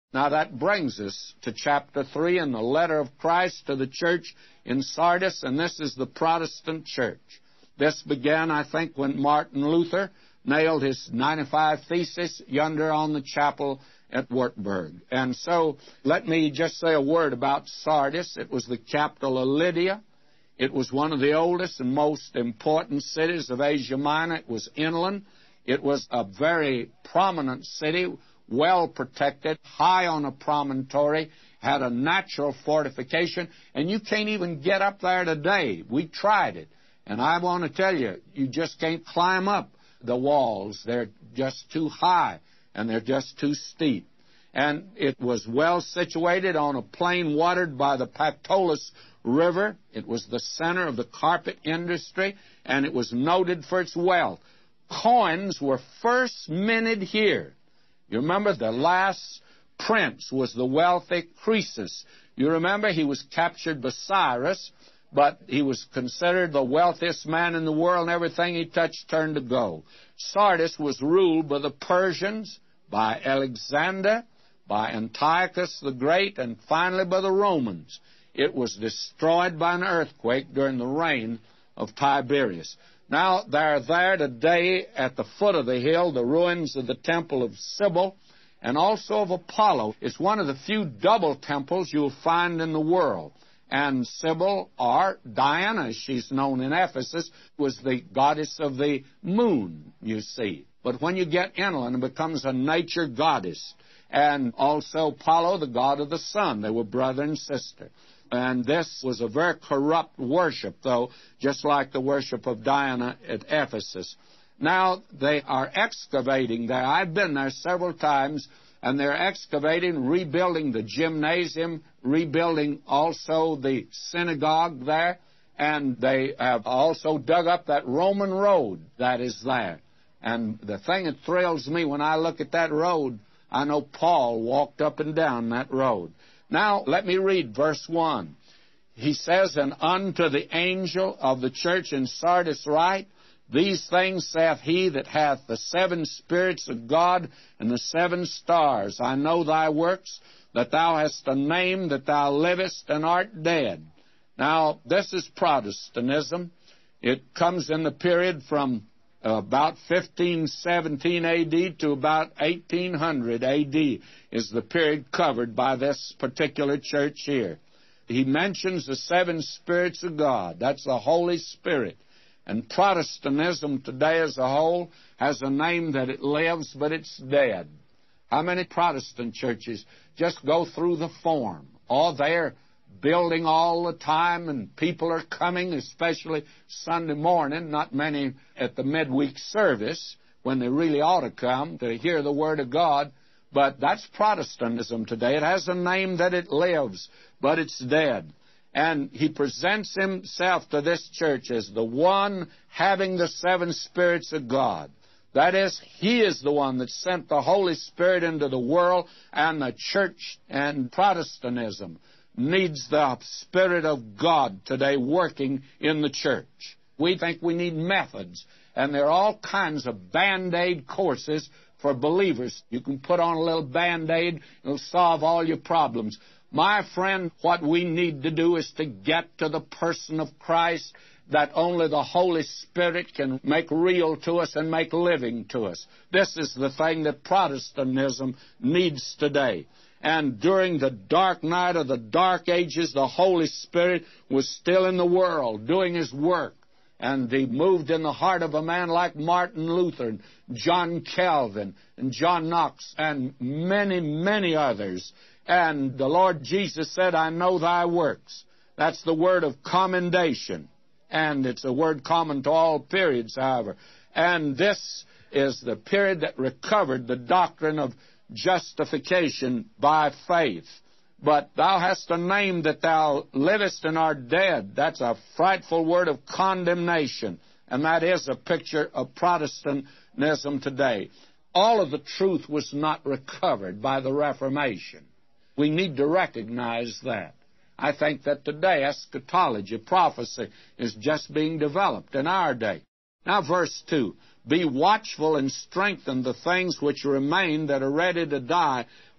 Now that brings us to chapter 3 in the letter of Christ to the church in Sardis, and this is the Protestant church. This began, I think, when Martin Luther nailed his 95 Theses yonder on the chapel at Wartburg. And so let me just say a word about Sardis. It was the capital of Lydia. It was one of the oldest and most important cities of Asia Minor. It was inland. It was a very prominent city, well protected, high on a promontory, had a natural fortification, and you can't even get up there today. We tried it, and I want to tell you, you just can't climb up the walls. They're just too high, and they're just too steep. And it was well situated on a plain watered by the Pactolus River. It was the center of the carpet industry, and it was noted for its wealth. Coins were first minted here. You remember the last prince was the wealthy Croesus. You remember he was captured by Cyrus, but he was considered the wealthiest man in the world, and everything he touched turned to gold. Sardis was ruled by the Persians, by Alexander, by Antiochus the Great, and finally by the Romans. It was destroyed by an earthquake during the reign of Tiberius. Now, they're there today at the foot of the hill, the ruins of the temple of Cybele and also of Apollo. It's one of the few double temples you'll find in the world. And Cybele, or Diana, as she's known in Ephesus, was the goddess of the moon, you see. But when you get inland, it becomes a nature goddess. And also Apollo, the god of the sun. They were brother and sister. And this was a very corrupt worship, though, just like the worship of Diana at Ephesus. Now, they are excavating there. I've been there several times, and they're excavating, rebuilding the gymnasium, rebuilding also the synagogue there, and they have also dug up that Roman road that is there. And the thing that thrills me when I look at that road, I know Paul walked up and down that road. Now, let me read verse 1. He says, "And unto the angel of the church in Sardis write, These things saith he that hath the 7 spirits of God and the 7 stars. I know thy works, that thou hast a name, that thou livest and art dead." Now, this is Protestantism. It comes in the period from about 1517 A.D. to about 1800 A.D. is the period covered by this particular church here. He mentions the 7 spirits of God. That's the Holy Spirit. And Protestantism today as a whole has a name that it lives, but it's dead. How many Protestant churches just go through the form? Oh, they're building all the time, and people are coming, especially Sunday morning, not many at the midweek service, when they really ought to come to hear the Word of God. But that's Protestantism today. It has a name that it lives, but it's dead. And he presents himself to this church as the one having the 7 spirits of God. That is, he is the one that sent the Holy Spirit into the world, and the church and Protestantism needs the Spirit of God today working in the church. We think we need methods, and there are all kinds of Band-Aid courses for believers. You can put on a little Band-Aid, it'll solve all your problems. My friend, what we need to do is to get to the person of Christ that only the Holy Spirit can make real to us and make living to us. This is the thing that Protestantism needs today. And during the dark night of the dark ages, the Holy Spirit was still in the world doing His work. And He moved in the heart of a man like Martin Luther, and John Calvin, and John Knox, and many, many others. And the Lord Jesus said, "I know thy works." That's the word of commendation. And it's a word common to all periods, however. And this is the period that recovered the doctrine of justification by faith. But thou hast a name that thou livest and art dead. That's a frightful word of condemnation. And that is a picture of Protestantism today. All of the truth was not recovered by the Reformation. We need to recognize that. I think that today eschatology, prophecy, is just being developed in our day. Now, verse 2. "Be watchful and strengthen the things which remain that are ready to die,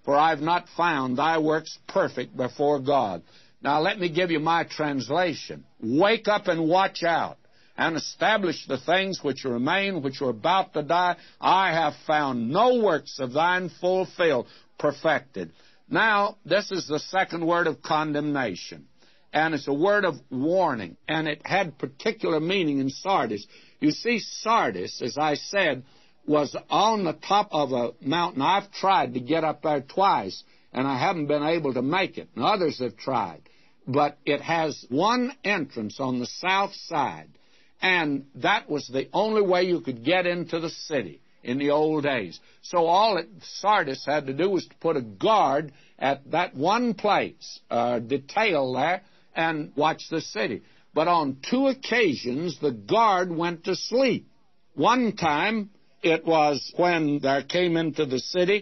for I've not found thy works perfect before God. Now let me give you my translation. Wake up and watch out, and establish the things which remain, which are about to die. I have found no works of thine fulfilled, perfected. Now, this is the second word of condemnation, and it's a word of warning, and it had particular meaning in Sardis. You see, Sardis, as I said, was on the top of a mountain. I've tried to get up there twice, and I haven't been able to make it, and others have tried. But it has one entrance on the south side, and that was the only way you could get into the city in the old days. So all that Sardis had to do was to put a guard at that one place, detail there, and watch the city. But on two occasions, the guard went to sleep. One time, it was when there came into the city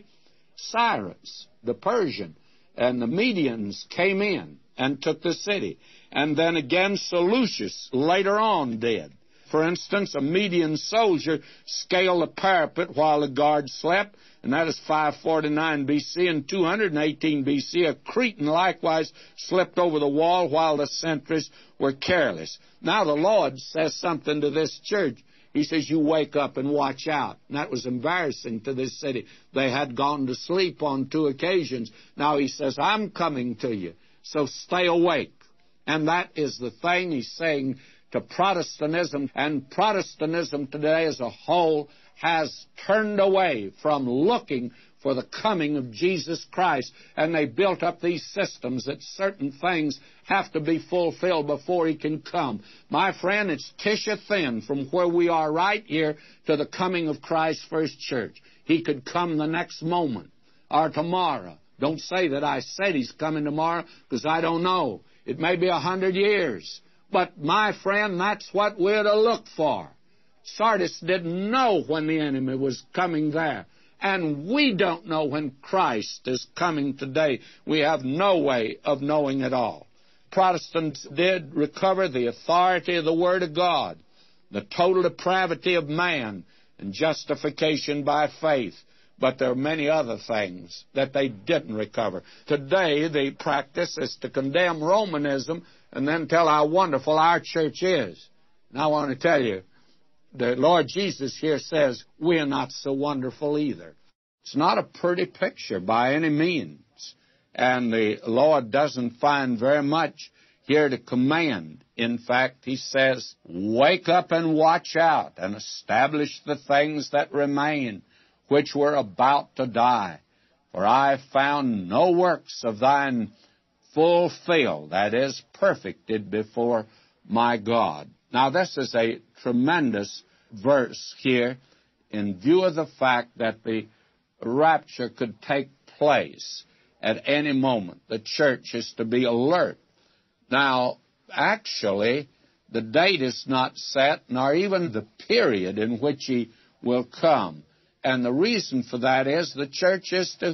Cyrus, the Persian, and the Medians came in and took the city. And then again, Seleucus later on did. For instance, a Median soldier scaled the parapet while the guard slept, and that is 549 B.C. In 218 B.C., a Cretan likewise slipped over the wall while the sentries were careless. Now the Lord says something to this church. He says, you wake up and watch out. And that was embarrassing to this city. They had gone to sleep on two occasions. Now he says, I'm coming to you, so stay awake. And that is the thing he's saying to Protestantism. And Protestantism today as a whole has turned away from looking for the coming of Jesus Christ. And they built up these systems that certain things have to be fulfilled before he can come. My friend, it's tissue thin from where we are right here to the coming of Christ's first church. He could come the next moment or tomorrow. Don't say that I said he's coming tomorrow, because I don't know. It may be 100 years. But, my friend, that's what we're to look for. Sardis didn't know when the enemy was coming there. And we don't know when Christ is coming today. We have no way of knowing it all. Protestants did recover the authority of the Word of God, the total depravity of man, and justification by faith. But there are many other things that they didn't recover. Today, the practice is to condemn Romanism and then tell how wonderful our church is. And I want to tell you, the Lord Jesus here says, we're not so wonderful either. It's not a pretty picture by any means. And the Lord doesn't find very much here to command. In fact, he says, wake up and watch out and establish the things that remain, which were about to die. For I found no works of thine fulfilled, that is, perfected before my God. Now, this is a tremendous verse here in view of the fact that the rapture could take place at any moment. The church is to be alert. Now, actually, the date is not set, nor even the period in which he will come. And the reason for that is the church is to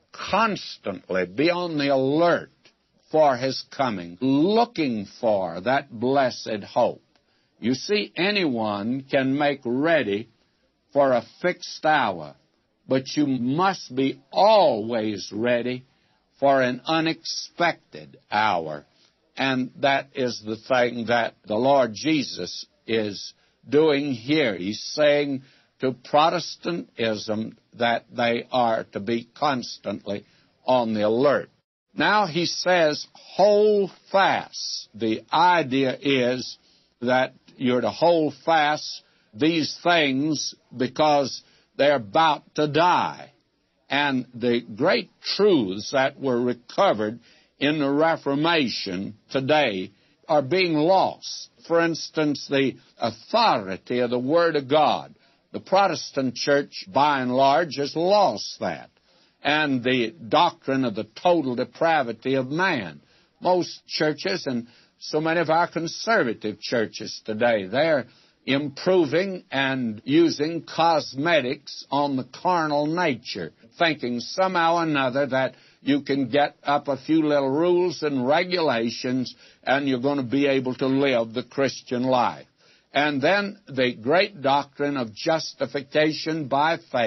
constantly be on the alert for his coming, looking for that blessed hope. You see, anyone can make ready for a fixed hour, but you must be always ready for an unexpected hour. And that is the thing that the Lord Jesus is doing here. He's saying to Protestantism that they are to be constantly on the alert. Now he says, hold fast. The idea is that you're to hold fast these things because they're about to die. And the great truths that were recovered in the Reformation today are being lost. For instance, the authority of the Word of God. The Protestant church, by and large, has lost that. And the doctrine of the total depravity of man. Most churches, and so many of our conservative churches today, they're improving and using cosmetics on the carnal nature, thinking somehow or another that you can get up a few little rules and regulations and you're going to be able to live the Christian life. And then the great doctrine of justification by faith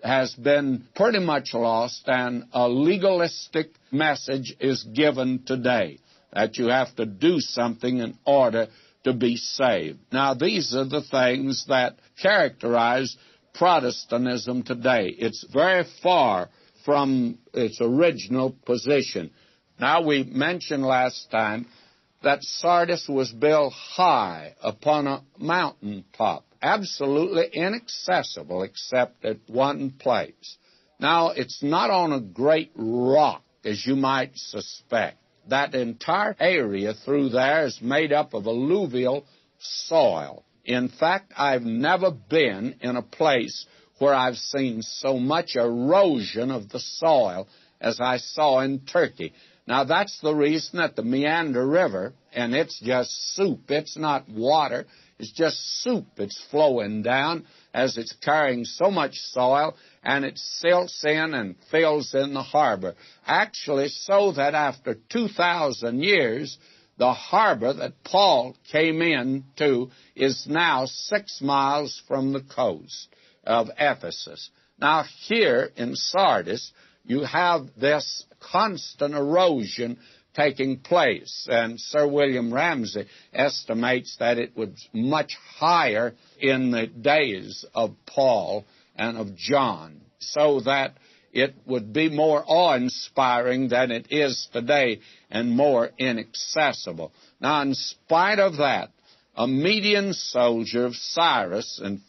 has been pretty much lost, and a legalistic message is given today, that you have to do something in order to be saved. Now, these are the things that characterize Protestantism today. It's very far from its original position. Now, we mentioned last time that Sardis was built high upon a mountain top, absolutely inaccessible except at one place. Now, it's not on a great rock, as you might suspect. That entire area through there is made up of alluvial soil. In fact, I've never been in a place where I've seen so much erosion of the soil as I saw in Turkey. Now, that's the reason that the Meander River, and it's just soup, it's not water, it's just soup. It's flowing down as it's carrying so much soil, and it silts in and fills in the harbor. Actually, so that after 2,000 years, the harbor that Paul came into is now 6 miles from the coast of Ephesus. Now, here in Sardis, you have this constant erosion taking place, and Sir William Ramsay estimates that it was much higher in the days of Paul and of John, so that it would be more awe-inspiring than it is today and more inaccessible. Now, in spite of that, a Median soldier of Cyrus in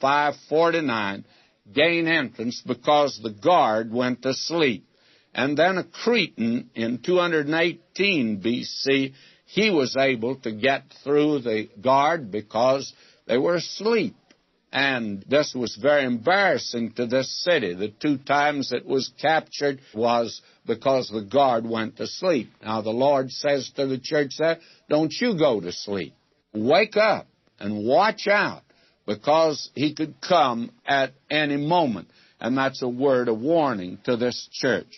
549 gained entrance because the guard went to sleep. And then a Cretan in 218 B.C., he was able to get through the guard because they were asleep. And this was very embarrassing to this city. The 2 times it was captured was because the guard went to sleep. Now, the Lord says to the church there, don't you go to sleep. Wake up and watch out, because he could come at any moment. And that's a word of warning to this church.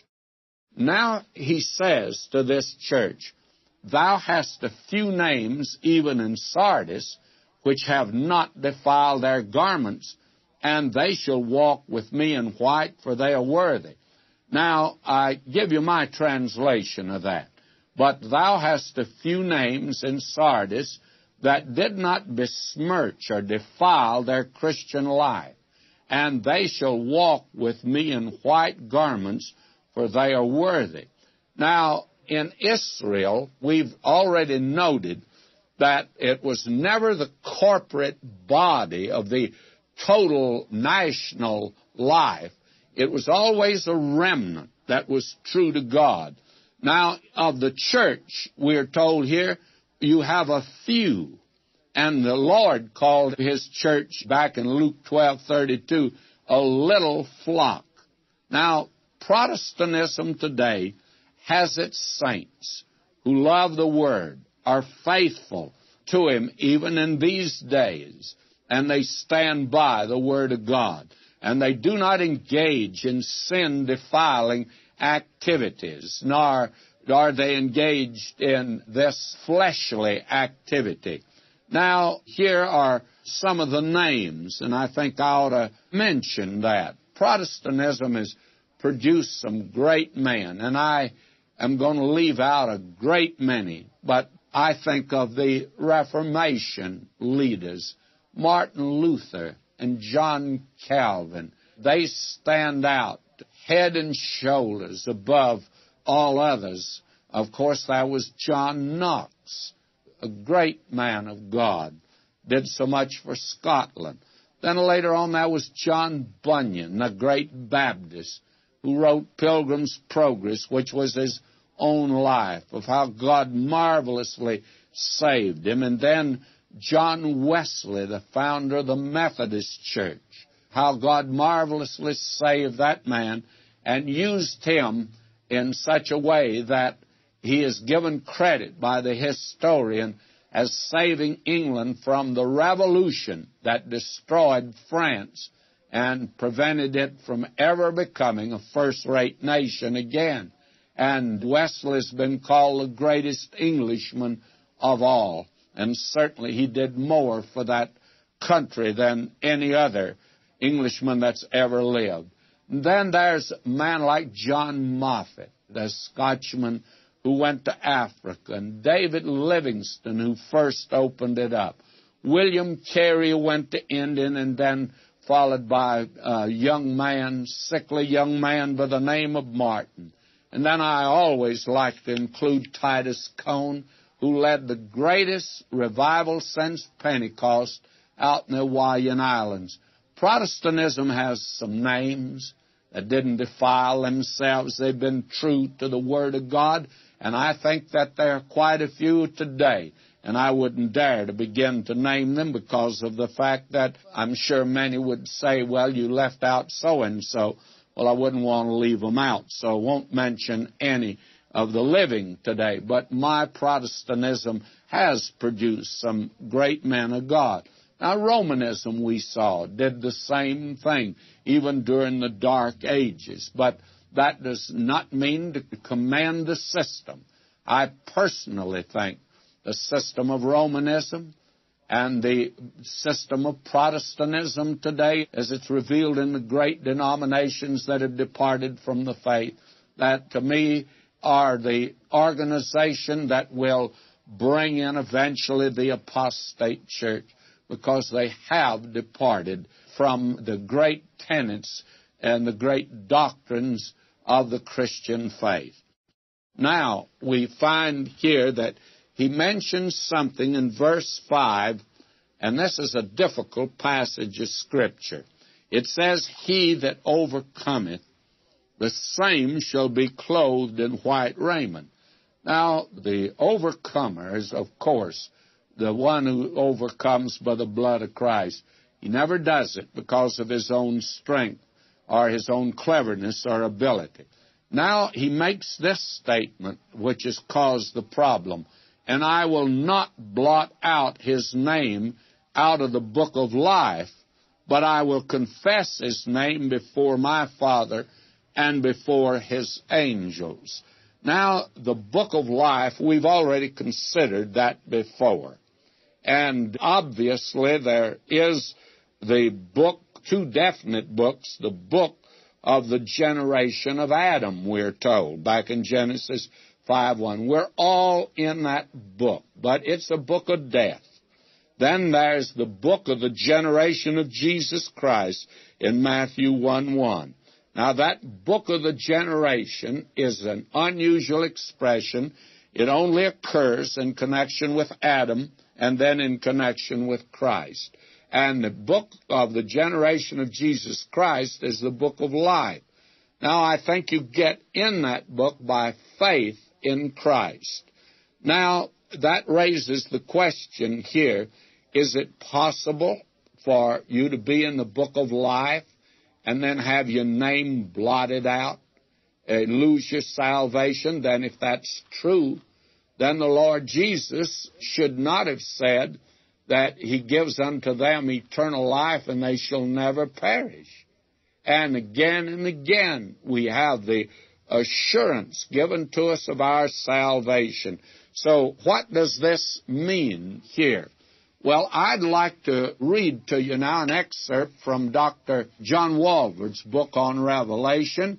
Now he says to this church, thou hast a few names even in Sardis, which have not defiled their garments, and they shall walk with me in white, for they are worthy. Now, I give you my translation of that. But thou hast a few names in Sardis that did not besmirch or defile their Christian life, and they shall walk with me in white garments, for they are worthy. Now, in Israel, we've already noted that it was never the corporate body of the total national life. It was always a remnant that was true to God. Now, of the church, we're told here, you have a few. And the Lord called his church back in Luke 12:32 a little flock. Now, Protestantism today has its saints who love the Word, are faithful to Him even in these days, and they stand by the Word of God, and they do not engage in sin-defiling activities, nor are they engaged in this fleshly activity. Now, here are some of the names, and I think I ought to mention that. Protestantism has produced some great men, and I am going to leave out a great many, but I think of the Reformation leaders, Martin Luther and John Calvin. They stand out head and shoulders above all others. Of course, there was John Knox, a great man of God, did so much for Scotland. Then later on, there was John Bunyan, the great Baptist, who wrote Pilgrim's Progress, which was his own life, of how God marvelously saved him. And then John Wesley, the founder of the Methodist Church, how God marvelously saved that man and used him in such a way that he is given credit by the historian as saving England from the revolution that destroyed France and prevented it from ever becoming a first-rate nation again. And Wesley's been called the greatest Englishman of all, and certainly he did more for that country than any other Englishman that's ever lived. Then there's a man like John Moffat, the Scotchman who went to Africa, and David Livingstone, who first opened it up. William Carey went to India, and then followed by a young man, sickly young man by the name of Martin. And then I always like to include Titus Cone, who led the greatest revival since Pentecost out in the Hawaiian Islands. Protestantism has some names that didn't defile themselves. They've been true to the Word of God, and I think that there are quite a few today. And I wouldn't dare to begin to name them because of the fact that I'm sure many would say, well, you left out so-and-so. Well, I wouldn't want to leave them out, so I won't mention any of the living today. But my Protestantism has produced some great men of God. Now, Romanism, we saw, did the same thing, even during the Dark Ages. But that does not mean to commend the system. I personally think the system of Romanism and the system of Protestantism today, as it's revealed in the great denominations that have departed from the faith, that to me are the organization that will bring in eventually the apostate church, because they have departed from the great tenets and the great doctrines of the Christian faith. Now, we find here that he mentions something in verse 5, and this is a difficult passage of Scripture. It says, "He that overcometh, the same shall be clothed in white raiment." Now, the overcomer is, of course, the one who overcomes by the blood of Christ. He never does it because of his own strength or his own cleverness or ability. Now, he makes this statement, which has caused the problem. "And I will not blot out his name out of the book of life, but I will confess his name before my Father and before his angels." Now, the book of life, we've already considered that before. And obviously there is the book, two definite books, the book of the generation of Adam, we're told, back in Genesis 5:1. We're all in that book, but it's a book of death. Then there's the book of the generation of Jesus Christ in Matthew 1:1. Now, that book of the generation is an unusual expression. It only occurs in connection with Adam and then in connection with Christ. And the book of the generation of Jesus Christ is the book of life. Now, I think you get in that book by faith in Christ. Now, that raises the question here, is it possible for you to be in the book of life and then have your name blotted out, lose your salvation? Then if that's true, then the Lord Jesus should not have said that he gives unto them eternal life and they shall never perish. And again, we have the assurance given to us of our salvation. So what does this mean here? Well, I'd like to read to you now an excerpt from Dr. John Walvoord's book on Revelation,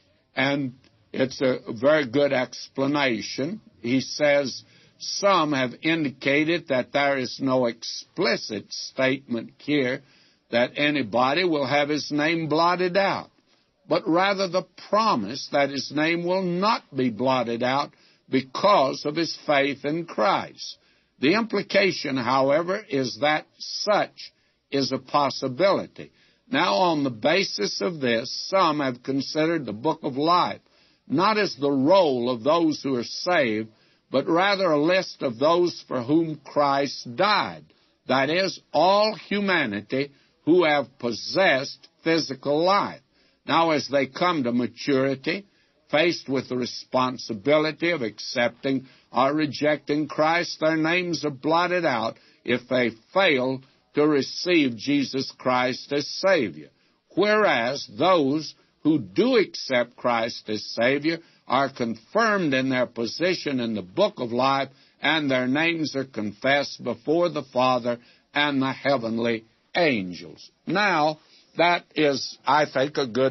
and it's a very good explanation. He says, some have indicated that there is no explicit statement here that anybody will have his name blotted out, but rather the promise that his name will not be blotted out because of his faith in Christ. The implication, however, is that such is a possibility. Now, on the basis of this, some have considered the book of life not as the roll of those who are saved, but rather a list of those for whom Christ died. That is, all humanity who have possessed physical life. Now, as they come to maturity, faced with the responsibility of accepting or rejecting Christ, their names are blotted out if they fail to receive Jesus Christ as Savior. Whereas those who do accept Christ as Savior are confirmed in their position in the book of life, and their names are confessed before the Father and the heavenly angels. Now, that is, I think, a good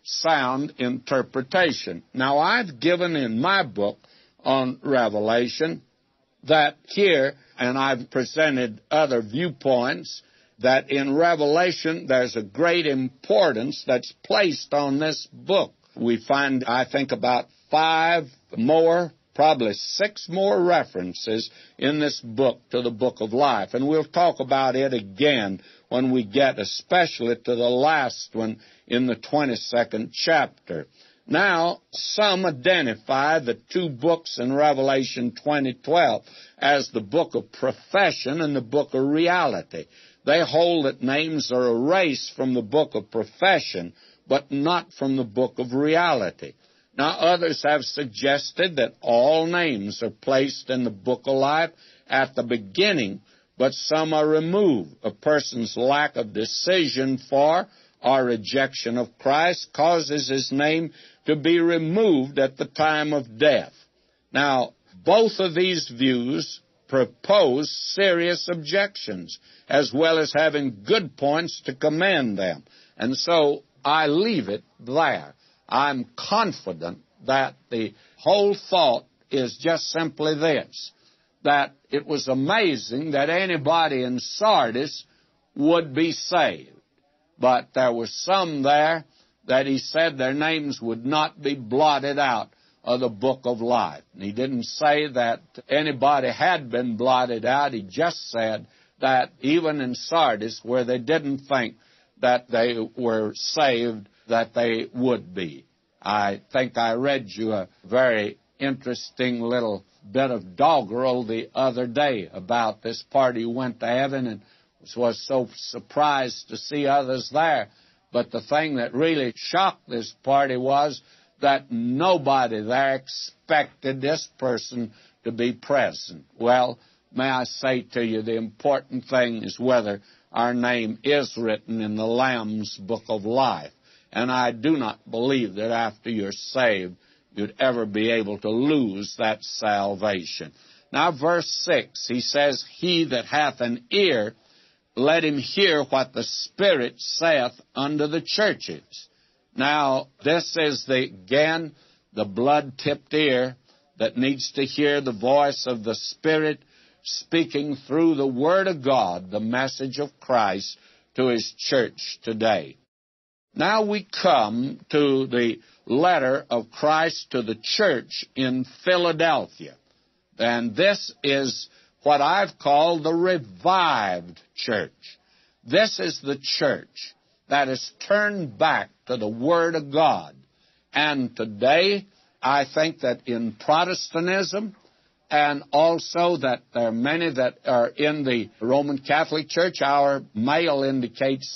sound interpretation. Now, I've given in my book on Revelation that here, and I've presented other viewpoints, that in Revelation there's a great importance that's placed on this book. We find, I think, about 5 more, probably 6 more references in this book to the Book of Life. And we'll talk about it again when we get especially to the last one in the 22nd chapter. Now, some identify the 2 books in Revelation 20:12 as the book of profession and the book of reality. They hold that names are erased from the book of profession, but not from the book of reality. Now, others have suggested that all names are placed in the book of life at the beginning, but some are removed. A person's lack of decision for or rejection of Christ causes his name to be removed at the time of death. Now, both of these views propose serious objections, as well as having good points to commend them. And so I leave it there. I'm confident that the whole thought is just simply this, that it was amazing that anybody in Sardis would be saved. But there were some there that he said their names would not be blotted out of the book of life. And he didn't say that anybody had been blotted out. He just said that even in Sardis, where they didn't think that they were saved, that they would be. I think I read you a very interesting little bit of doggerel the other day about this party who went to heaven and was so surprised to see others there. But the thing that really shocked this party was that nobody there expected this person to be present. Well, may I say to you, the important thing is whether our name is written in the Lamb's Book of Life. And I do not believe that after you're saved, you'd ever be able to lose that salvation. Now, verse 6, he says, "He that hath an ear, let him hear what the Spirit saith unto the churches." Now, this is, again, the blood-tipped ear that needs to hear the voice of the Spirit speaking through the Word of God, the message of Christ, to His church today. Now we come to the letter of Christ to the church in Philadelphia. And this is what I've called the revived church. This is the church that has turned back to the Word of God. And today, I think that in Protestantism, and also that there are many that are in the Roman Catholic Church, our mail indicates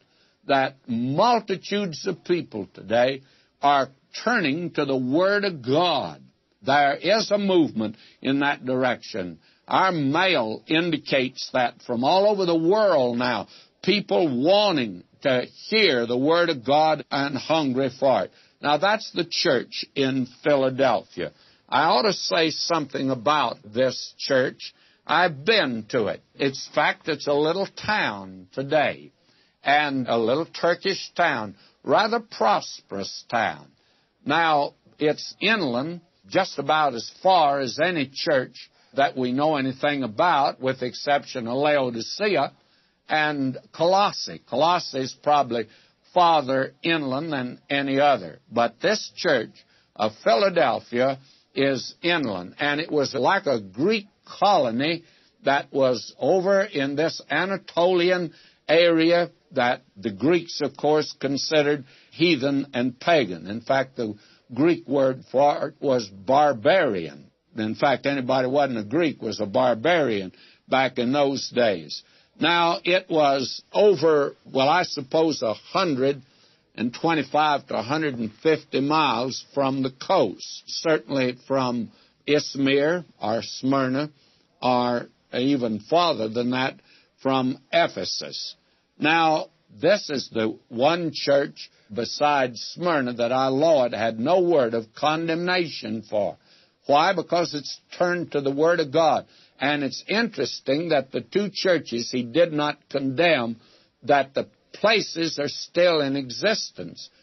that multitudes of people today are turning to the Word of God. There is a movement in that direction. Our mail indicates that from all over the world now, people wanting to hear the Word of God and hungry for it. Now, that's the church in Philadelphia. I ought to say something about this church. I've been to it. In fact, it's a little town today, and a little Turkish town, rather prosperous town. Now, it's inland just about as far as any church that we know anything about, with the exception of Laodicea and Colossae. Colossae is probably farther inland than any other. But this church of Philadelphia is inland, and it was like a Greek colony that was over in this Anatolian area that the Greeks, of course, considered heathen and pagan. In fact, the Greek word for it was barbarian. In fact, anybody who wasn't a Greek was a barbarian back in those days. Now, it was over, well, I suppose 125 to 150 miles from the coast, certainly from Izmir or Smyrna, or even farther than that from Ephesus. Now, this is the one church besides Smyrna that our Lord had no word of condemnation for. Why? Because it's turned to the Word of God. And it's interesting that the two churches He did not condemn, that the places are still in existence.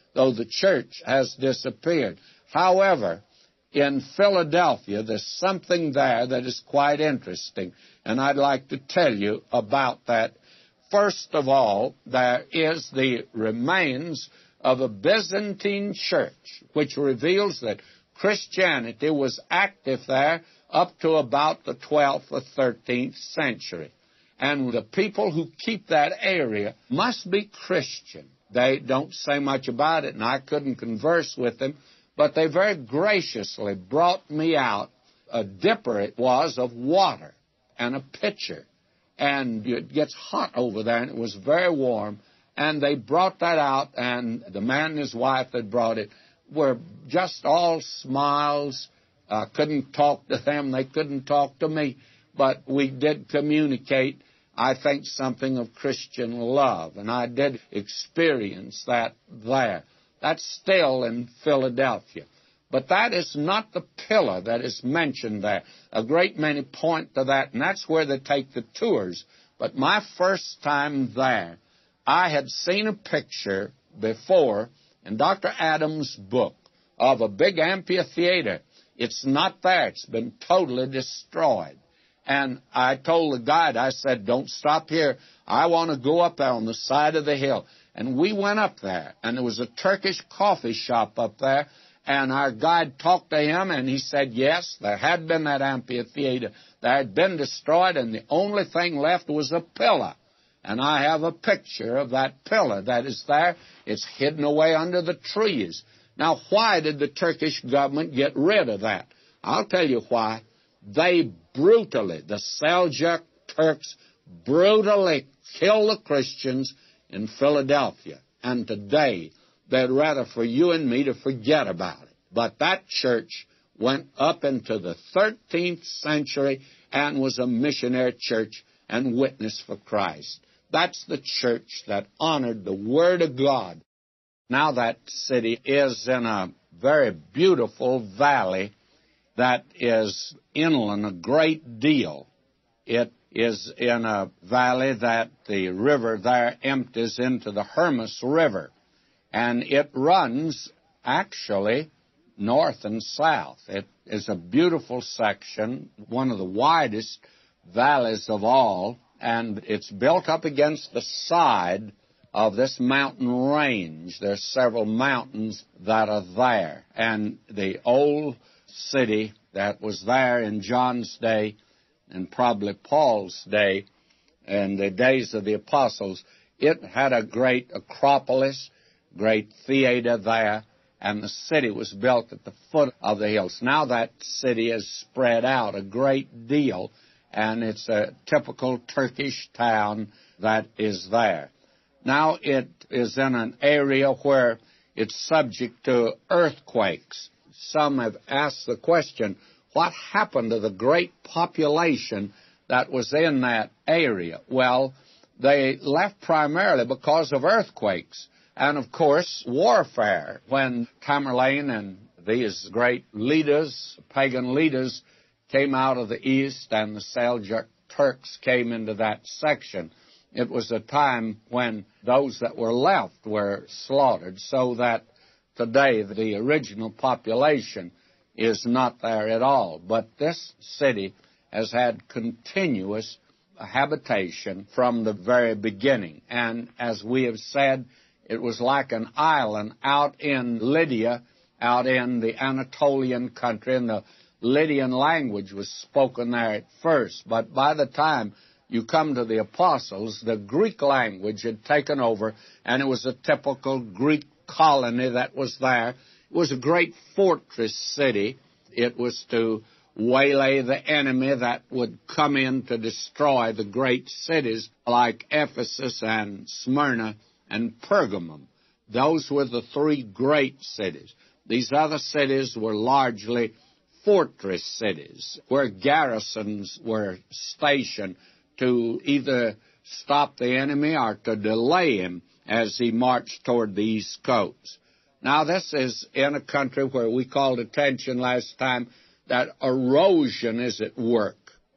though the church has disappeared. However, in Philadelphia, there's something there that is quite interesting, and I'd like to tell you about that. First of all, there is the remains of a Byzantine church, which reveals that Christianity was active there up to about the 12th or 13th century. And the people who keep that area must be Christian. They don't say much about it, and I couldn't converse with them, but they very graciously brought me out a dipper, it was, of water and a pitcher. And it gets hot over there, and it was very warm. And they brought that out, and the man and his wife that brought it were just all smiles. Couldn't talk to them. They couldn't talk to me. But we did communicate, I think, something of Christian love. And I did experience that there. That's still in Philadelphia. But that is not the pillar that is mentioned there. A great many point to that, and that's where they take the tours. But my first time there, I had seen a picture before in Dr. Adams' book of a big amphitheater. It's not there. It's been totally destroyed. And I told the guide, I said, don't stop here. I want to go up there on the side of the hill. And we went up there, and there was a Turkish coffee shop up there, and our guide talked to him, and he said, yes, there had been that amphitheater. That had been destroyed, and the only thing left was a pillar. And I have a picture of that pillar that is there. It's hidden away under the trees. Now, why did the Turkish government get rid of that? I'll tell you why. They brutally, the Seljuk Turks brutally killed the Christians in Philadelphia. And today, they'd rather for you and me to forget about it. But that church went up into the 13th century and was a missionary church and witnessed for Christ. That's the church that honored the Word of God. Now that city is in a very beautiful valley that is inland a great deal. It is in a valley that the river there empties into the Hermus River. And it runs, actually, north and south. It is a beautiful section, one of the widest valleys of all, and it's built up against the side of this mountain range. There's several mountains that are there. And the old city that was there in John's day, and probably Paul's day, and the days of the apostles, it had a great acropolis, great theater there, and the city was built at the foot of the hills. Now that city is spread out a great deal, and it's a typical Turkish town that is there. Now it is in an area where it's subject to earthquakes. Some have asked the question, what happened to the great population that was in that area? Well, they left primarily because of earthquakes. And, of course, warfare. When Tamerlane and these great leaders, pagan leaders, came out of the east and the Seljuk Turks came into that section, it was a time when those that were left were slaughtered, so that today the original population is not there at all. But this city has had continuous habitation from the very beginning. And as we have said, it was like an island out in Lydia, out in the Anatolian country, and the Lydian language was spoken there at first. But by the time you come to the apostles, the Greek language had taken over, and it was a typical Greek colony that was there. It was a great fortress city. It was to waylay the enemy that would come in to destroy the great cities like Ephesus and Smyrna and Pergamum. Those were the three great cities. These other cities were largely fortress cities where garrisons were stationed to either stop the enemy or to delay him as he marched toward the east coast. Now, this is in a country where we called attention last time that erosion is at work,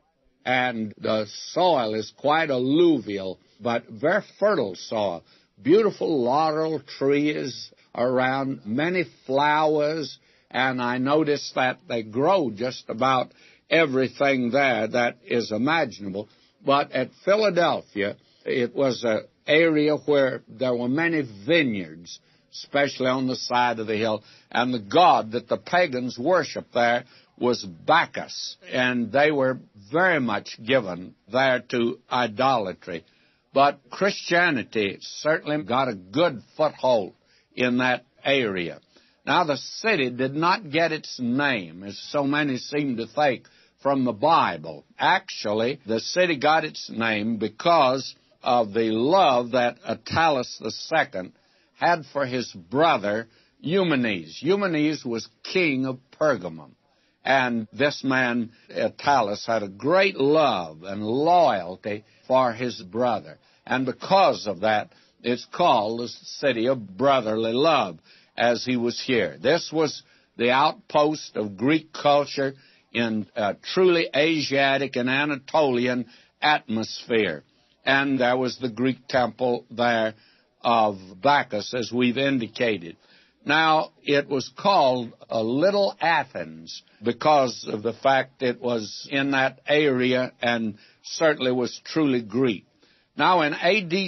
and the soil is quite alluvial, but very fertile soil. Beautiful laurel trees, around, many flowers, and I noticed that they grow just about everything there that is imaginable. But at Philadelphia, it was an area where there were many vineyards, especially on the side of the hill, and the god that the pagans worshiped there was Bacchus, and they were very much given there to idolatry. But Christianity certainly got a good foothold in that area. Now, the city did not get its name, as so many seem to think, from the Bible. Actually, the city got its name because of the love that Attalus II had for his brother Eumenes. Eumenes was king of Pergamum. And this man, Attalus, had a great love and loyalty for his brother. And because of that, it's called the city of brotherly love, as he was here. This was the outpost of Greek culture in a truly Asiatic and Anatolian atmosphere. And there was the Greek temple there of Bacchus, as we've indicated. Now, it was called Little Athens because of the fact it was in that area and certainly was truly Greek. Now, in A.D.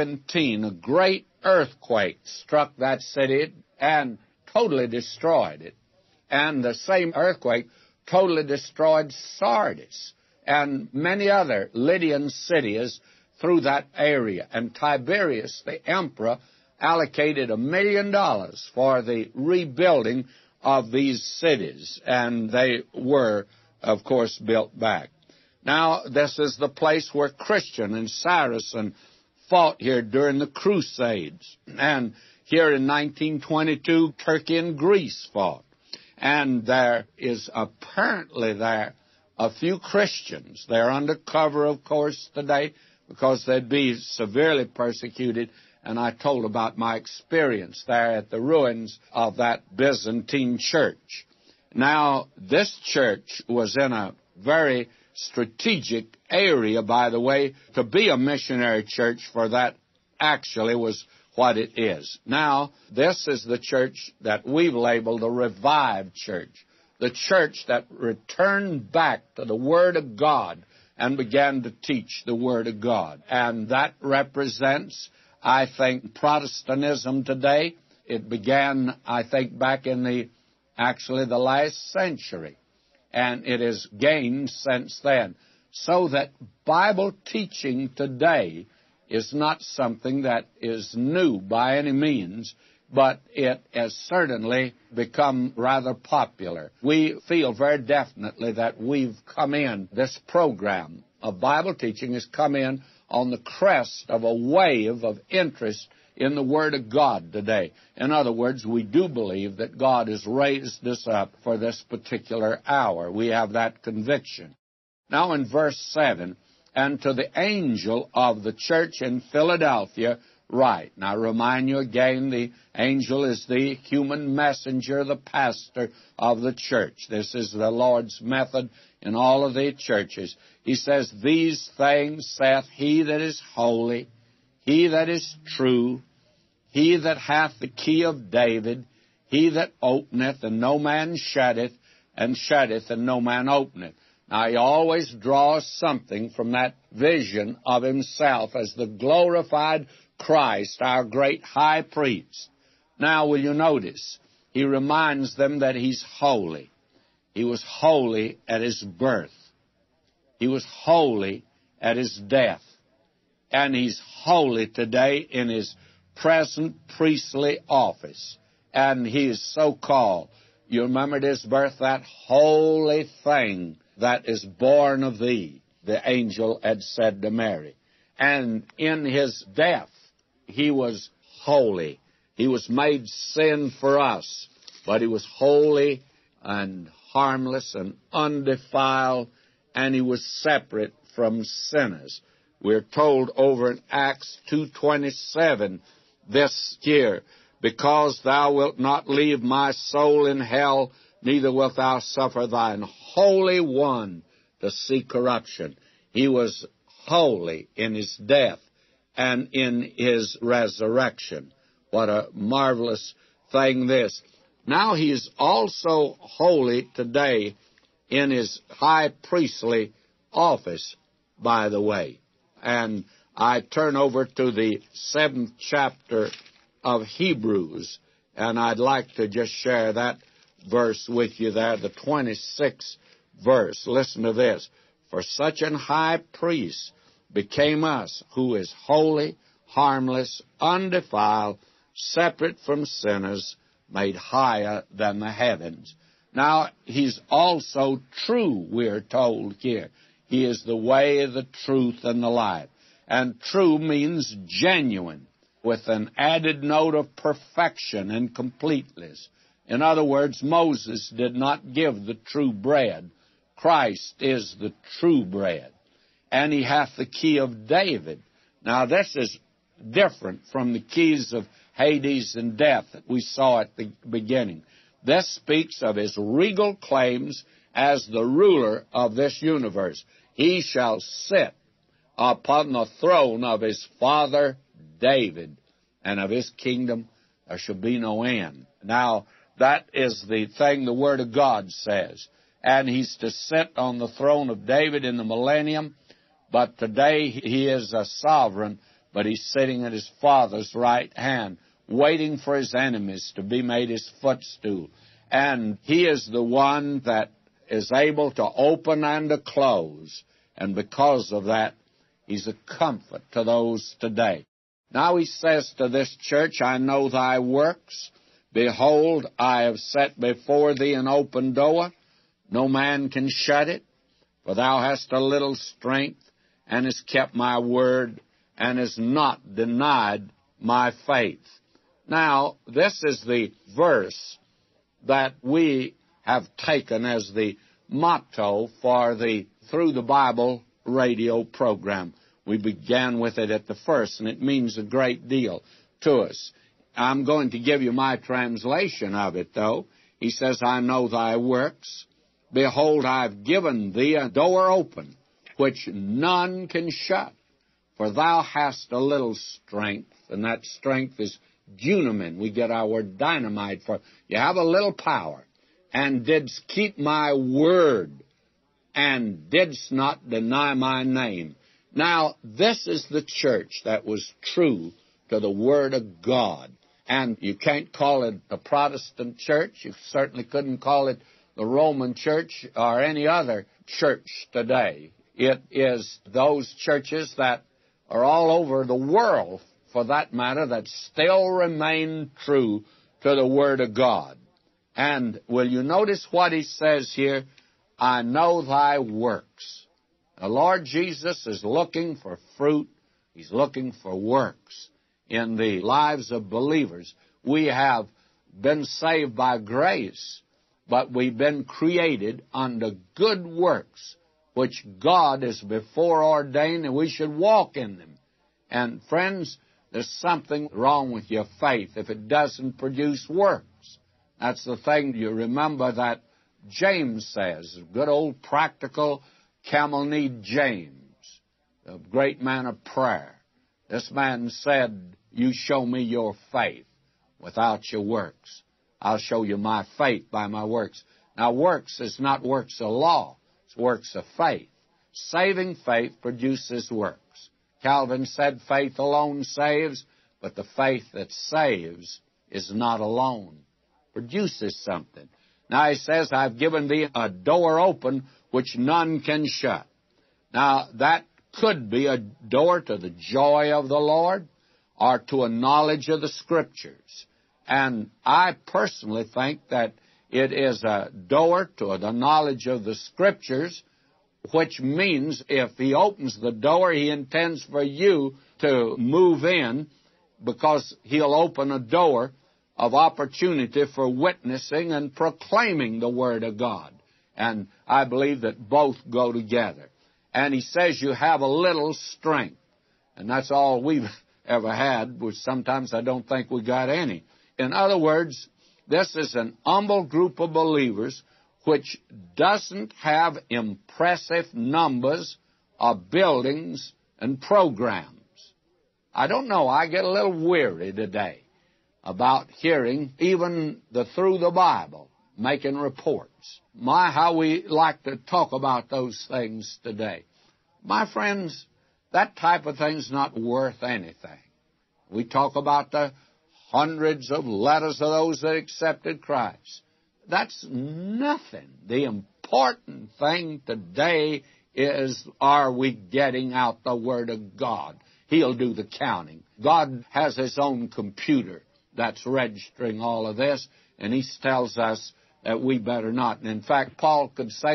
17, a great earthquake struck that city and totally destroyed it. And the same earthquake totally destroyed Sardis and many other Lydian cities through that area. And Tiberius, the emperor, allocated $1 million for the rebuilding of these cities, and they were, of course, built back. Now, this is the place where Christian and Saracen fought here during the Crusades. And here in 1922, Turkey and Greece fought. And there is apparently there a few Christians. They're under cover, of course, today because they'd be severely persecuted. And I told about my experience there at the ruins of that Byzantine church. Now, this church was in a very strategic area, by the way, to be a missionary church, for that actually was what it is. Now, this is the church that we've labeled a revived church, the church that returned back to the Word of God and began to teach the Word of God. And that represents, I think, Protestantism today. It began, I think, back in the last century, and it has gained since then. So that Bible teaching today is not something that is new by any means, but it has certainly become rather popular. We feel very definitely that we've come in, this program of Bible teaching has come in on the crest of a wave of interest in the Word of God today. In other words, we do believe that God has raised us up for this particular hour. We have that conviction. Now in verse 7, and to the angel of the church in Philadelphia write. Now remind you again, the angel is the human messenger, the pastor of the church. This is the Lord's method in all of the churches. He says, these things saith he that is holy, he that is true, he that hath the key of David, he that openeth, and no man shutteth, and shutteth, and no man openeth. Now, he always draws something from that vision of himself as the glorified Christ, our great high priest. Now, will you notice, he reminds them that he's holy. He was holy at his birth. He was holy at his death. And he's holy today in his present priestly office. And he is so called. You remember at his birth, that holy thing that is born of thee, the angel had said to Mary. And in his death, he was holy. He was made sin for us, but he was holy and harmless and undefiled, and he was separate from sinners. We're told over in Acts 2:27 this year, because thou wilt not leave my soul in hell, neither wilt thou suffer thine Holy One to see corruption. He was holy in his death and in his resurrection. What a marvelous thing this. Now he is also holy today in his high priestly office, by the way. And I turn over to the 7th chapter of Hebrews, and I'd like to just share that verse with you there, the 26th verse. Listen to this. For such an high priest became us, who is holy, harmless, undefiled, separate from sinners, made higher than the heavens. Now, he's also true, we're told here. He is the way, the truth, and the life. And true means genuine, with an added note of perfection and completeness. In other words, Moses did not give the true bread. Christ is the true bread. And he hath the key of David. Now, this is different from the keys of Hades and death that we saw at the beginning. This speaks of his regal claims as the ruler of this universe. He shall sit upon the throne of his father David, and of his kingdom there shall be no end. Now, that is the thing the Word of God says. And he's to sit on the throne of David in the millennium, but today he is a sovereign, but he's sitting at his Father's right hand, waiting for his enemies to be made his footstool. And he is the one that is able to open and to close. And because of that, he's a comfort to those today. Now he says to this church, I know thy works. Behold, I have set before thee an open door. No man can shut it. For thou hast a little strength, and hast kept my word, and hast not denied my faith. Now, this is the verse that we have taken as the motto for the Through the Bible radio program. We began with it at the first, and it means a great deal to us. I'm going to give you my translation of it, though. He says, I know thy works. Behold, I've given thee a door open, which none can shut. For thou hast a little strength, and that strength is dunamin. We get our word dynamite for. You have a little power, and didst keep my word, and didst not deny my name. Now, this is the church that was true to the Word of God. And you can't call it a Protestant church. You certainly couldn't call it the Roman church or any other church today. It is those churches that are all over the world, for that matter, that still remain true to the Word of God. And will you notice what he says here? I know thy works. The Lord Jesus is looking for fruit. He's looking for works in the lives of believers. We have been saved by grace, but we've been created unto good works, which God has before ordained, and we should walk in them. And friends, there's something wrong with your faith if it doesn't produce works. That's the thing you remember that James says, good old practical camel-kneed James, a great man of prayer. This man said, you show me your faith without your works. I'll show you my faith by my works. Now, works is not works of law. It's works of faith. Saving faith produces works. Calvin said faith alone saves, but the faith that saves is not alone. Produces something. Now he says, I've given thee a door open which none can shut. Now that could be a door to the joy of the Lord or to a knowledge of the Scriptures. And I personally think that it is a door to the knowledge of the Scriptures, which means if he opens the door, he intends for you to move in, because he'll open a door of opportunity for witnessing and proclaiming the Word of God. And I believe that both go together. And he says you have a little strength. And that's all we've ever had, which sometimes I don't think we got any. In other words, this is an humble group of believers which doesn't have impressive numbers of buildings and programs. I don't know, I get a little weary today about hearing even through the Bible, making reports. My, how we like to talk about those things today. My friends, that type of thing's not worth anything. We talk about the hundreds of letters of those that accepted Christ. That's nothing. The important thing today is, are we getting out the Word of God? He'll do the counting. God has His own computer that's registering all of this, and He tells us that we better not. And in fact, Paul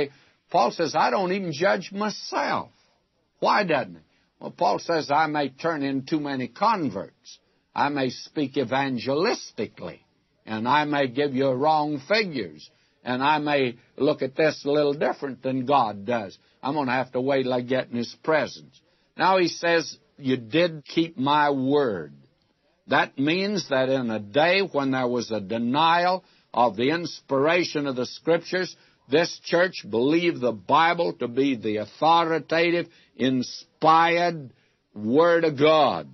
says, I don't even judge myself. Why doesn't he? Well, Paul says, I may turn in too many converts. I may speak evangelistically, and I may give you wrong figures, and I may look at this a little different than God does. I'm going to have to wait till I get in His presence. Now he says, you did keep my word. That means that in a day when there was a denial of the inspiration of the Scriptures, this church believed the Bible to be the authoritative, inspired Word of God.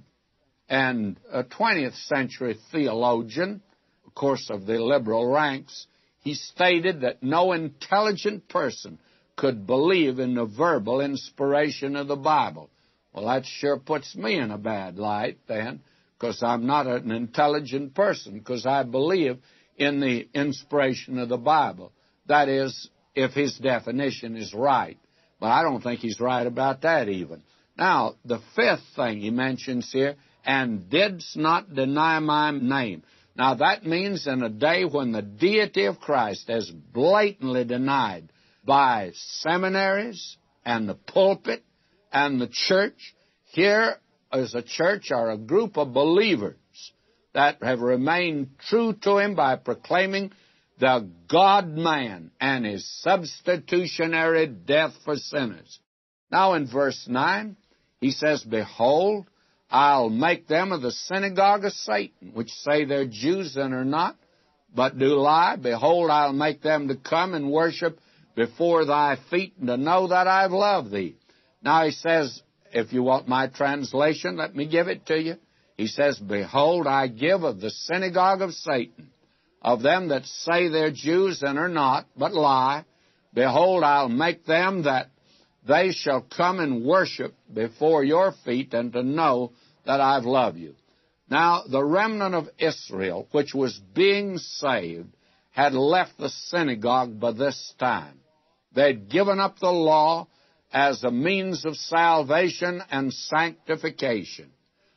And a 20th century theologian, of course of the liberal ranks, he stated that no intelligent person could believe in the verbal inspiration of the Bible. Well, that sure puts me in a bad light then, because I'm not an intelligent person, because I believe in the inspiration of the Bible. That is, if his definition is right. But I don't think he's right about that even. Now, the fifth thing he mentions here, and didst not deny my name. Now, that means in a day when the deity of Christ is blatantly denied by seminaries and the pulpit and the church, here is a church or a group of believers that have remained true to Him by proclaiming the God-man and His substitutionary death for sinners. Now in verse 9, he says, Behold, I'll make them of the synagogue of Satan, which say they're Jews and are not, but do lie. Behold, I'll make them to come and worship before thy feet, and to know that I've loved thee. Now he says, if you want my translation, let me give it to you. He says, Behold, I give of the synagogue of Satan, of them that say they're Jews and are not, but lie. Behold, I'll make them that they shall come and worship before your feet, and to know that I've loved you. Now, the remnant of Israel, which was being saved, had left the synagogue by this time. They'd given up the law as a means of salvation and sanctification.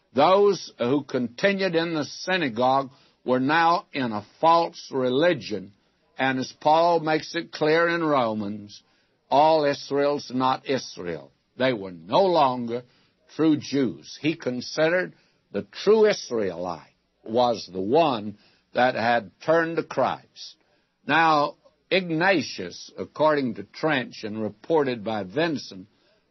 Those who continued in the synagogue were now in a false religion, and as Paul makes it clear in Romans, all Israel's not Israel. They were no longer true Jews. He considered the true Israelite was the one that had turned to Christ. Now, Ignatius, according to Trench and reported by Vincent,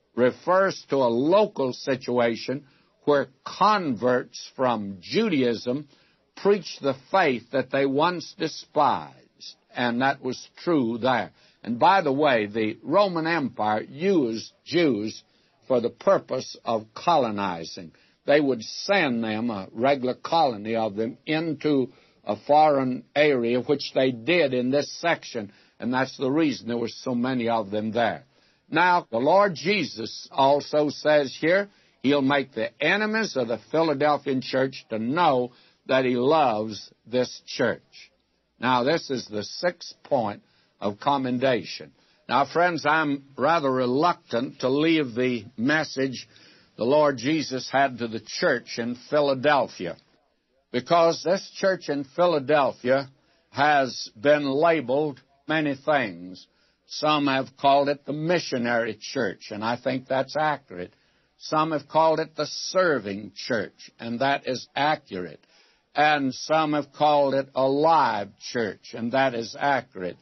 refers to a local situation where converts from Judaism preached the faith that they once despised, and that was true there. And by the way, the Roman Empire used Jews for the purpose of colonizing. They would send them, a regular colony of them, into a foreign area, which they did in this section, and that's the reason there were so many of them there. Now, the Lord Jesus also says here, He'll make the enemies of the Philadelphian church to know that He loves this church. Now, this is the sixth point of commendation. Now, friends, I'm rather reluctant to leave the message the Lord Jesus had to the church in Philadelphia, because this church in Philadelphia has been labeled many things. Some have called it the missionary church, and I think that's accurate. Some have called it the serving church, and that is accurate. And some have called it a live church, and that is accurate.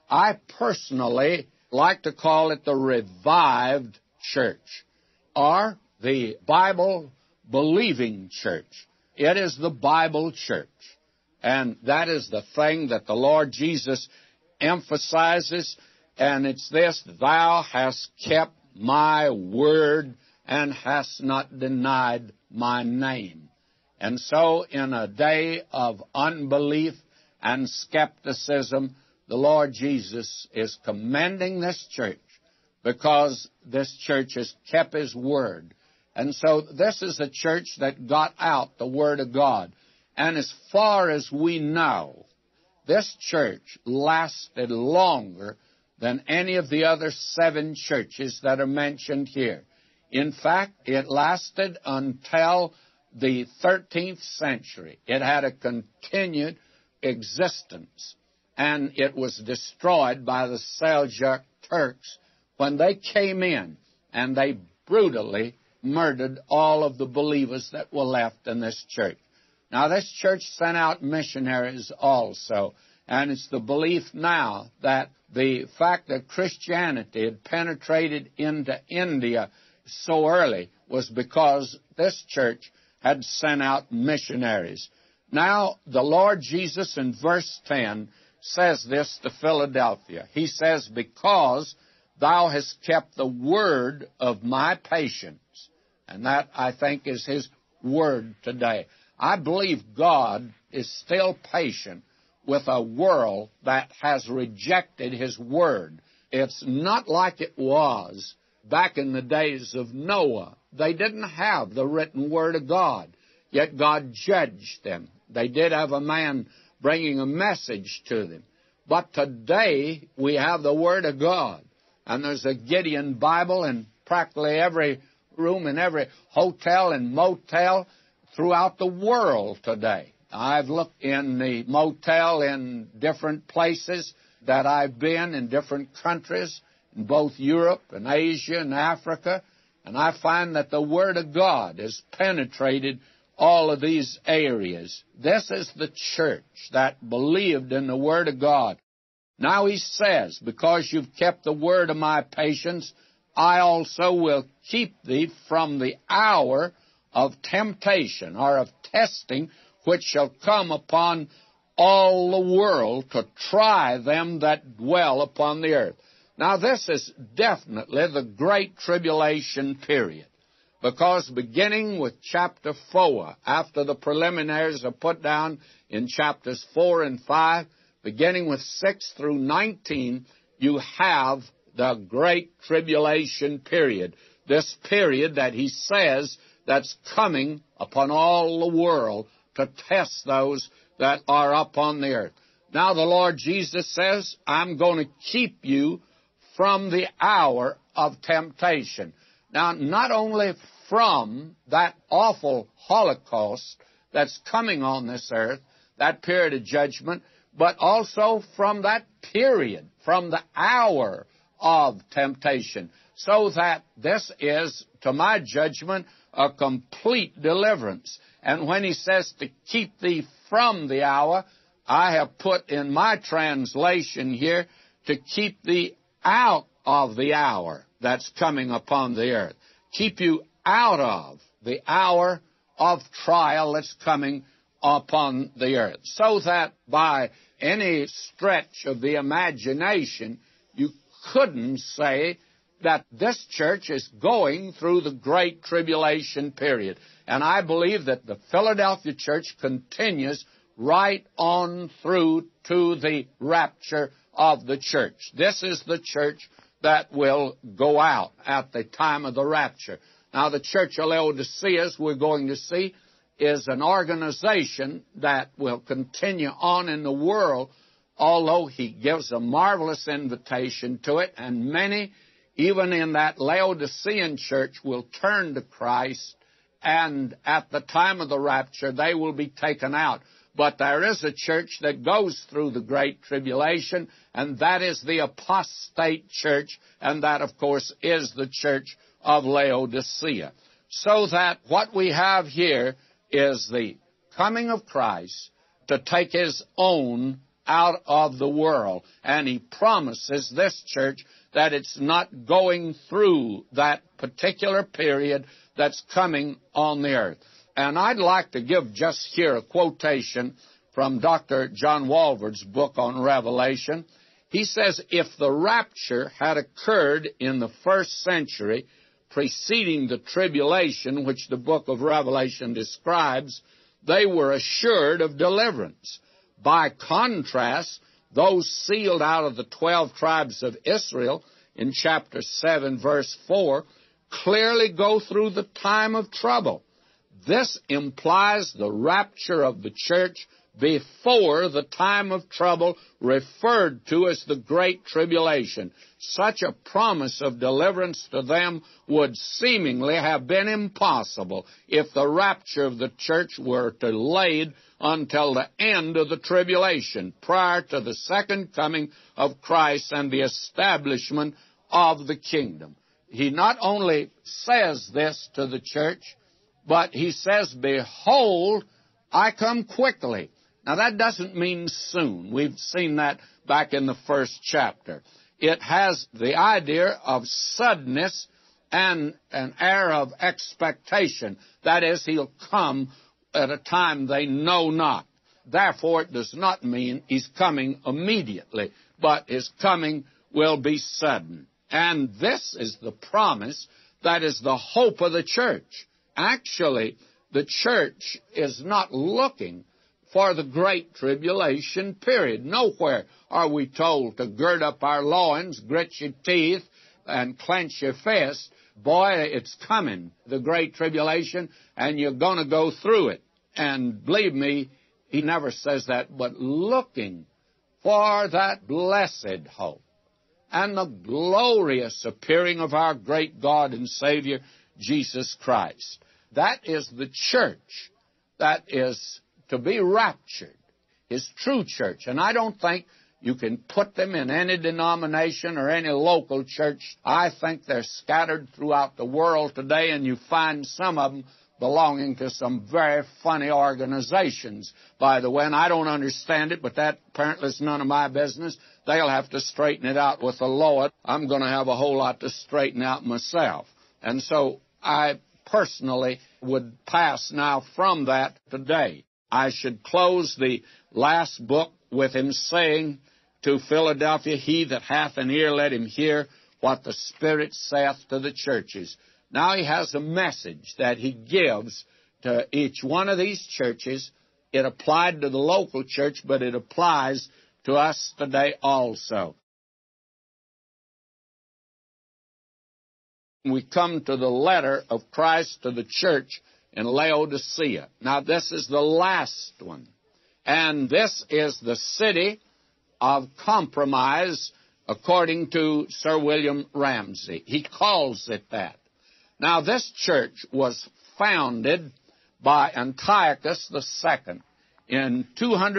I personally like to call it the revived church, or the Bible-believing church. It is the Bible church. And that is the thing that the Lord Jesus emphasizes, and it's this, Thou hast kept my word and hast not denied my name. And so in a day of unbelief and skepticism, the Lord Jesus is commending this church because this church has kept His Word. And so this is a church that got out the Word of God. And as far as we know, this church lasted longer than any of the other 7 churches that are mentioned here. In fact, it lasted until the 13th century. It had a continued existence, and it was destroyed by the Seljuk Turks when they came in, and they brutally murdered all of the believers that were left in this church. Now, this church sent out missionaries also, and it's the belief now that the fact that Christianity had penetrated into India so early was because this church had sent out missionaries. Now, the Lord Jesus in verse 10 says this to Philadelphia. He says, "Because thou hast kept the word of my patience." And that, I think, is His word today. I believe God is still patient with a world that has rejected His word. It's not like it was back in the days of Noah. They didn't have the written word of God, yet God judged them. They did have a man bringing a message to them. But today we have the Word of God, and there's a Gideon Bible in practically every room, in every hotel and motel throughout the world today. I've looked in the motel in different places that I've been, in different countries, in both Europe and Asia and Africa, and I find that the Word of God has penetrated all of these areas. This is the church that believed in the Word of God. Now He says, "Because you've kept the word of my patience, I also will keep thee from the hour of temptation," or of testing, "which shall come upon all the world to try them that dwell upon the earth." Now, this is definitely the Great Tribulation period, because beginning with chapter 4, after the preliminaries are put down in chapters 4 and 5, beginning with 6 through 19, you have the Great Tribulation period, this period that He says that's coming upon all the world to test those that are upon the earth. Now the Lord Jesus says, "I'm going to keep you from the hour of temptation." Now, not only from that awful Holocaust that's coming on this earth, that period of judgment, but also from that period, from the hour of temptation, so that this is, to my judgment, a complete deliverance. And when He says to keep thee from the hour, I have put in my translation here, to keep thee out of the hour that's coming upon the earth. Keep you out of the hour of trial that's coming upon the earth. So that by any stretch of the imagination, you couldn't say that this church is going through the Great Tribulation period. And I believe that the Philadelphia church continues right on through to the rapture of the church. This is the church that will go out at the time of the rapture. Now, the Church of Laodicea, as we're going to see, is an organization that will continue on in the world, although He gives a marvelous invitation to it, and many, even in that Laodicean church, will turn to Christ, and at the time of the rapture, they will be taken out. But there is a church that goes through the Great Tribulation, and that is the apostate church, and that, of course, is the church of Laodicea. So that what we have here is the coming of Christ to take His own out of the world. And He promises this church that it's not going through that particular period that's coming on the earth. And I'd like to give just here a quotation from Dr. John Walvoord's book on Revelation. He says, "If the rapture had occurred in the first century preceding the tribulation, which the book of Revelation describes, they were assured of deliverance. By contrast, those sealed out of the 12 tribes of Israel in chapter 7, verse 4, clearly go through the time of trouble. This implies the rapture of the church before the time of trouble referred to as the Great Tribulation. Such a promise of deliverance to them would seemingly have been impossible if the rapture of the church were delayed until the end of the tribulation, prior to the second coming of Christ and the establishment of the kingdom. He not only says this to the church, but he says, "Behold, I come quickly." Now, that doesn't mean soon. We've seen that back in the first chapter. It has the idea of suddenness and an air of expectation. That is, he'll come at a time they know not. Therefore, it does not mean he's coming immediately, but his coming will be sudden. And this is the promise that is the hope of the church. Actually, the church is not looking for the Great Tribulation period. Nowhere are we told to gird up our loins, grit your teeth, and clench your fist. Boy, it's coming, the Great Tribulation, and you're going to go through it. And believe me, he never says that, but looking for that blessed hope and the glorious appearing of our great God and Savior, Jesus Christ. That is the church that is to be raptured, his true church. And I don't think you can put them in any denomination or any local church. I think they're scattered throughout the world today, and you find some of them belonging to some very funny organizations, by the way, and I don't understand it, but that apparently is none of my business. They'll have to straighten it out with the Lord. I'm going to have a whole lot to straighten out myself. And so I personally would pass now from that today. I should close the last book with him saying to Philadelphia, "He that hath an ear, let him hear what the Spirit saith to the churches." Now he has a message that he gives to each one of these churches. It applied to the local church, but it applies to us today also. We come to the letter of Christ to the church in Laodicea. Now, this is the last one. And this is the city of compromise, according to Sir William Ramsay. He calls it that. Now, this church was founded by Antiochus II in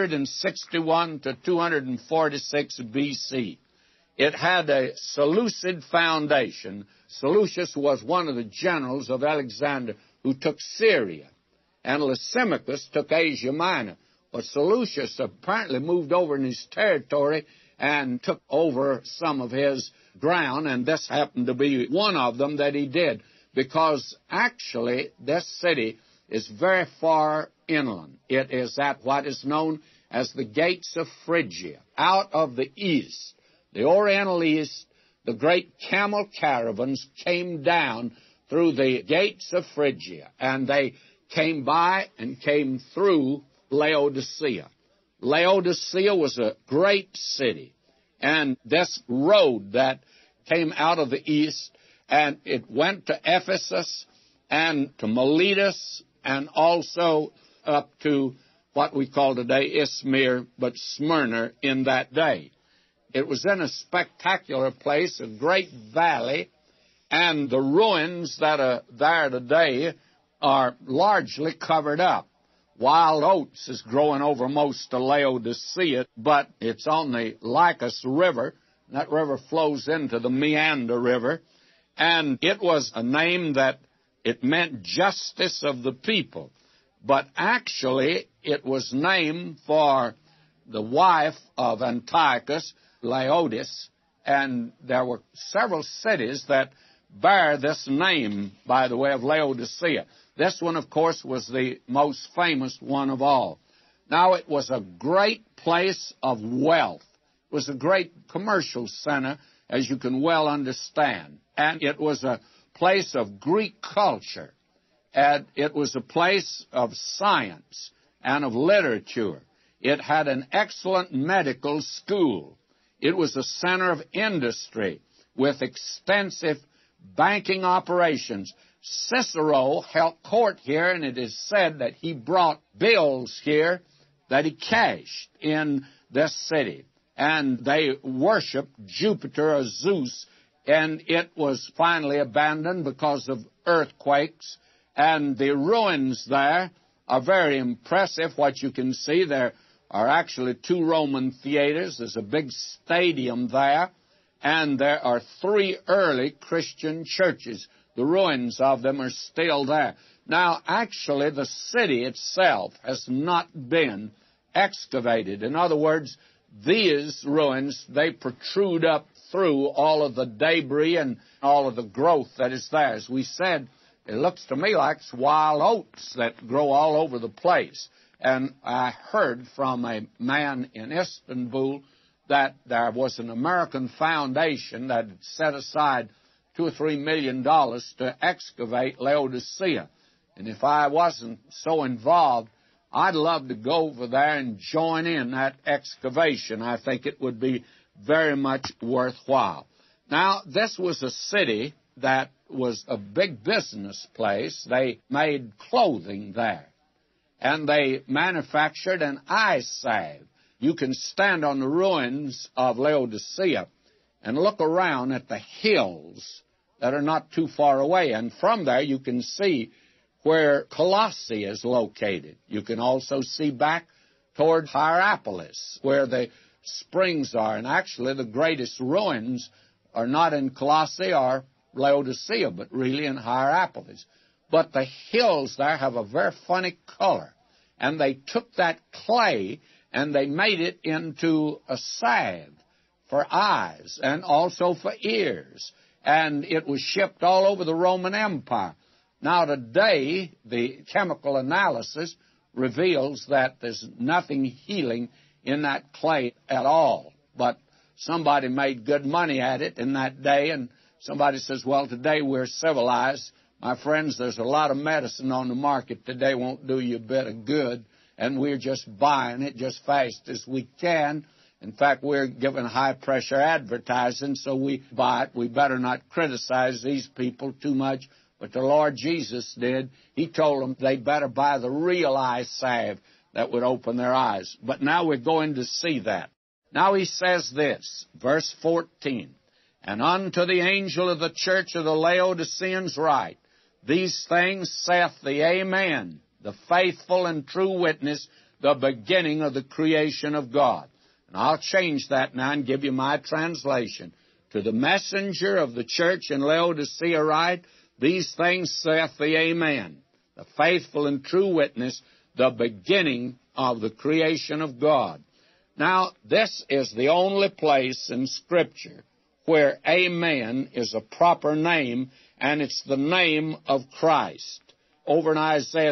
261 to 246 B.C. It had a Seleucid foundation. Seleucus was one of the generals of Alexander who took Syria, and Lysimachus took Asia Minor. But Seleucus apparently moved over in his territory and took over some of his ground, and this happened to be one of them that he did, because actually this city is very far inland. It is at what is known as the gates of Phrygia. Out of the east, the Oriental East, the great camel caravans came down through the gates of Phrygia, and they came by and came through Laodicea. Laodicea was a great city, and this road that came out of the east, and it went to Ephesus and to Miletus and also up to what we call today Izmir, but Smyrna in that day. It was in a spectacular place, a great valley, and the ruins that are there today are largely covered up. Wild oats is growing over most of Laodicea, but it's on the Lycus River. That river flows into the Meander River, and it was a name that it meant justice of the people. But actually, it was named for the wife of Antiochus, Laodice, and there were several cities that bear this name, by the way, of Laodicea. This one, of course, was the most famous one of all. Now, it was a great place of wealth. It was a great commercial center, as you can well understand. And it was a place of Greek culture. And it was a place of science. and of literature. It had an excellent medical school. It was a center of industry with extensive banking operations. Cicero held court here, and it is said that he brought bills here that he cashed in this city. And they worshiped Jupiter or Zeus, and it was finally abandoned because of earthquakes. And the ruins there are very impressive. What you can see, there are actually 2 Roman theaters. There's a big stadium there, and there are 3 early Christian churches. The ruins of them are still there. Now, actually, the city itself has not been excavated. In other words, these ruins, they protrude up through all of the debris and all of the growth that is there. As we said, it looks to me like wild oats that grow all over the place. And I heard from a man in Istanbul that there was an American foundation that had set aside $2 or $3 million to excavate Laodicea. And if I wasn't so involved, I'd love to go over there and join in that excavation. I think it would be very much worthwhile. Now, this was a city that was a big business place. They made clothing there, and they manufactured an eye salve. You can stand on the ruins of Laodicea and look around at the hills that are not too far away, and from there you can see where Colossae is located. You can also see back toward Hierapolis, where the springs are. And actually, the greatest ruins are not in Colossae or Laodicea, but really in Hierapolis. But the hills there have a very funny color. And they took that clay and they made it into a salve for eyes and also for ears. And it was shipped all over the Roman Empire. Now, today, the chemical analysis reveals that there's nothing healing in that clay at all. But somebody made good money at it in that day, and somebody says, well, today we're civilized. My friends, there's a lot of medicine on the market today won't do you a bit of good, and we're just buying it just fast as we can. In fact, we're given high-pressure advertising, so we buy it. We better not criticize these people too much. But the Lord Jesus did. He told them they better buy the real eye salve that would open their eyes. But now we're going to see that. Now he says this, verse 14, and unto the angel of the church of the Laodiceans write, these things saith the Amen, the faithful and true witness, the beginning of the creation of God. And I'll change that now and give you my translation. To the messenger of the church in Laodicea write, these things saith the Amen, the faithful and true witness, the beginning of the creation of God. Now, this is the only place in Scripture where Amen is a proper name, and it's the name of Christ. Over in Isaiah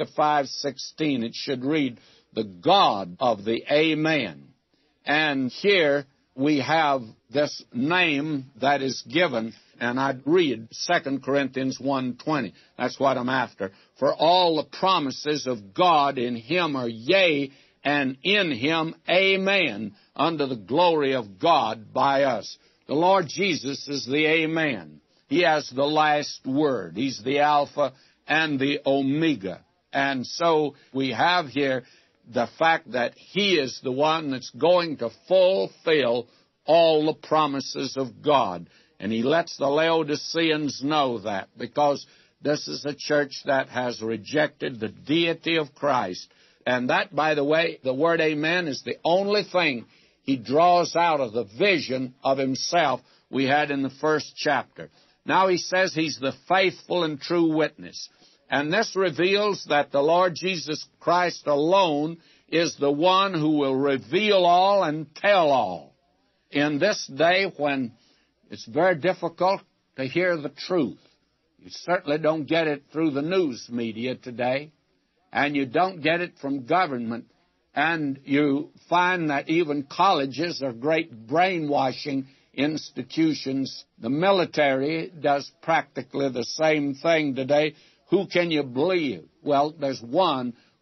65:16, it should read, the God of the Amen. And here we have this name that is given. And I'd read 2 Corinthians 1:20. That's what I'm after. For all the promises of God in Him are yea, and in Him amen, unto the glory of God by us. The Lord Jesus is the Amen. He has the last word. He's the Alpha and the Omega. And so we have here the fact that He is the one that's going to fulfill all the promises of God. And he lets the Laodiceans know that, because this is a church that has rejected the deity of Christ. And that, by the way, the word amen is the only thing he draws out of the vision of himself we had in the first chapter. Now he says he's the faithful and true witness. And this reveals that the Lord Jesus Christ alone is the one who will reveal all and tell all. In this day when it's very difficult to hear the truth. You certainly don't get it through the news media today, and you don't get it from government, and you find that even colleges are great brainwashing institutions. The military does practically the same thing today. Who can you believe? Well, there's one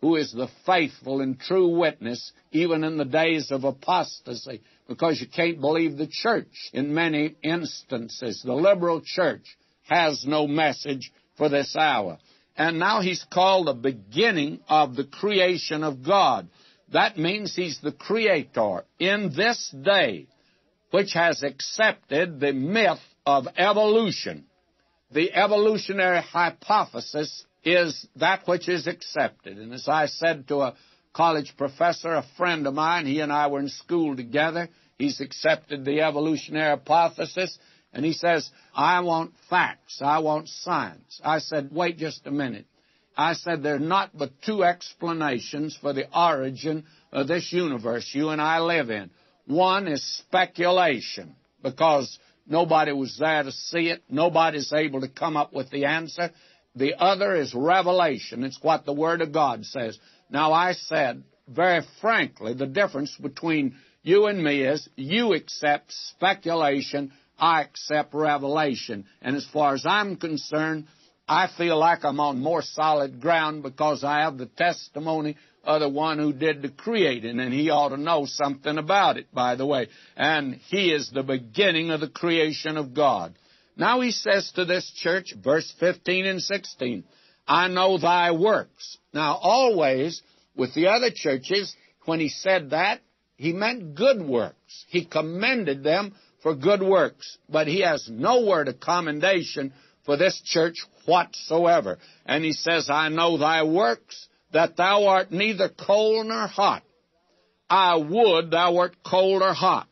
who is the faithful and true witness even in the days of apostasy, because you can't believe the church in many instances. The liberal church has no message for this hour. And now he's called the beginning of the creation of God. That means he's the creator in this day, which has accepted the myth of evolution. The evolutionary hypothesis is that which is accepted. And as I said to a college professor, a friend of mine, he and I were in school together, he's accepted the evolutionary hypothesis, and he says, I want facts, I want science. I said, wait just a minute. I said, there are not but two explanations for the origin of this universe you and I live in. One is speculation, because nobody was there to see it. Nobody's able to come up with the answer. The other is revelation. It's what the Word of God says. Now, I said, very frankly, the difference between you and me is you accept speculation, I accept revelation. And as far as I'm concerned, I feel like I'm on more solid ground because I have the testimony of the one who did the creating, and he ought to know something about it, by the way. And he is the beginning of the creation of God. Now he says to this church, verse 15 and 16, I know thy works. Now always, with the other churches, when he said that, he meant good works. He commended them for good works. But he has no word of commendation for this church whatsoever. And he says, I know thy works, that thou art neither cold nor hot. I would thou wert cold or hot.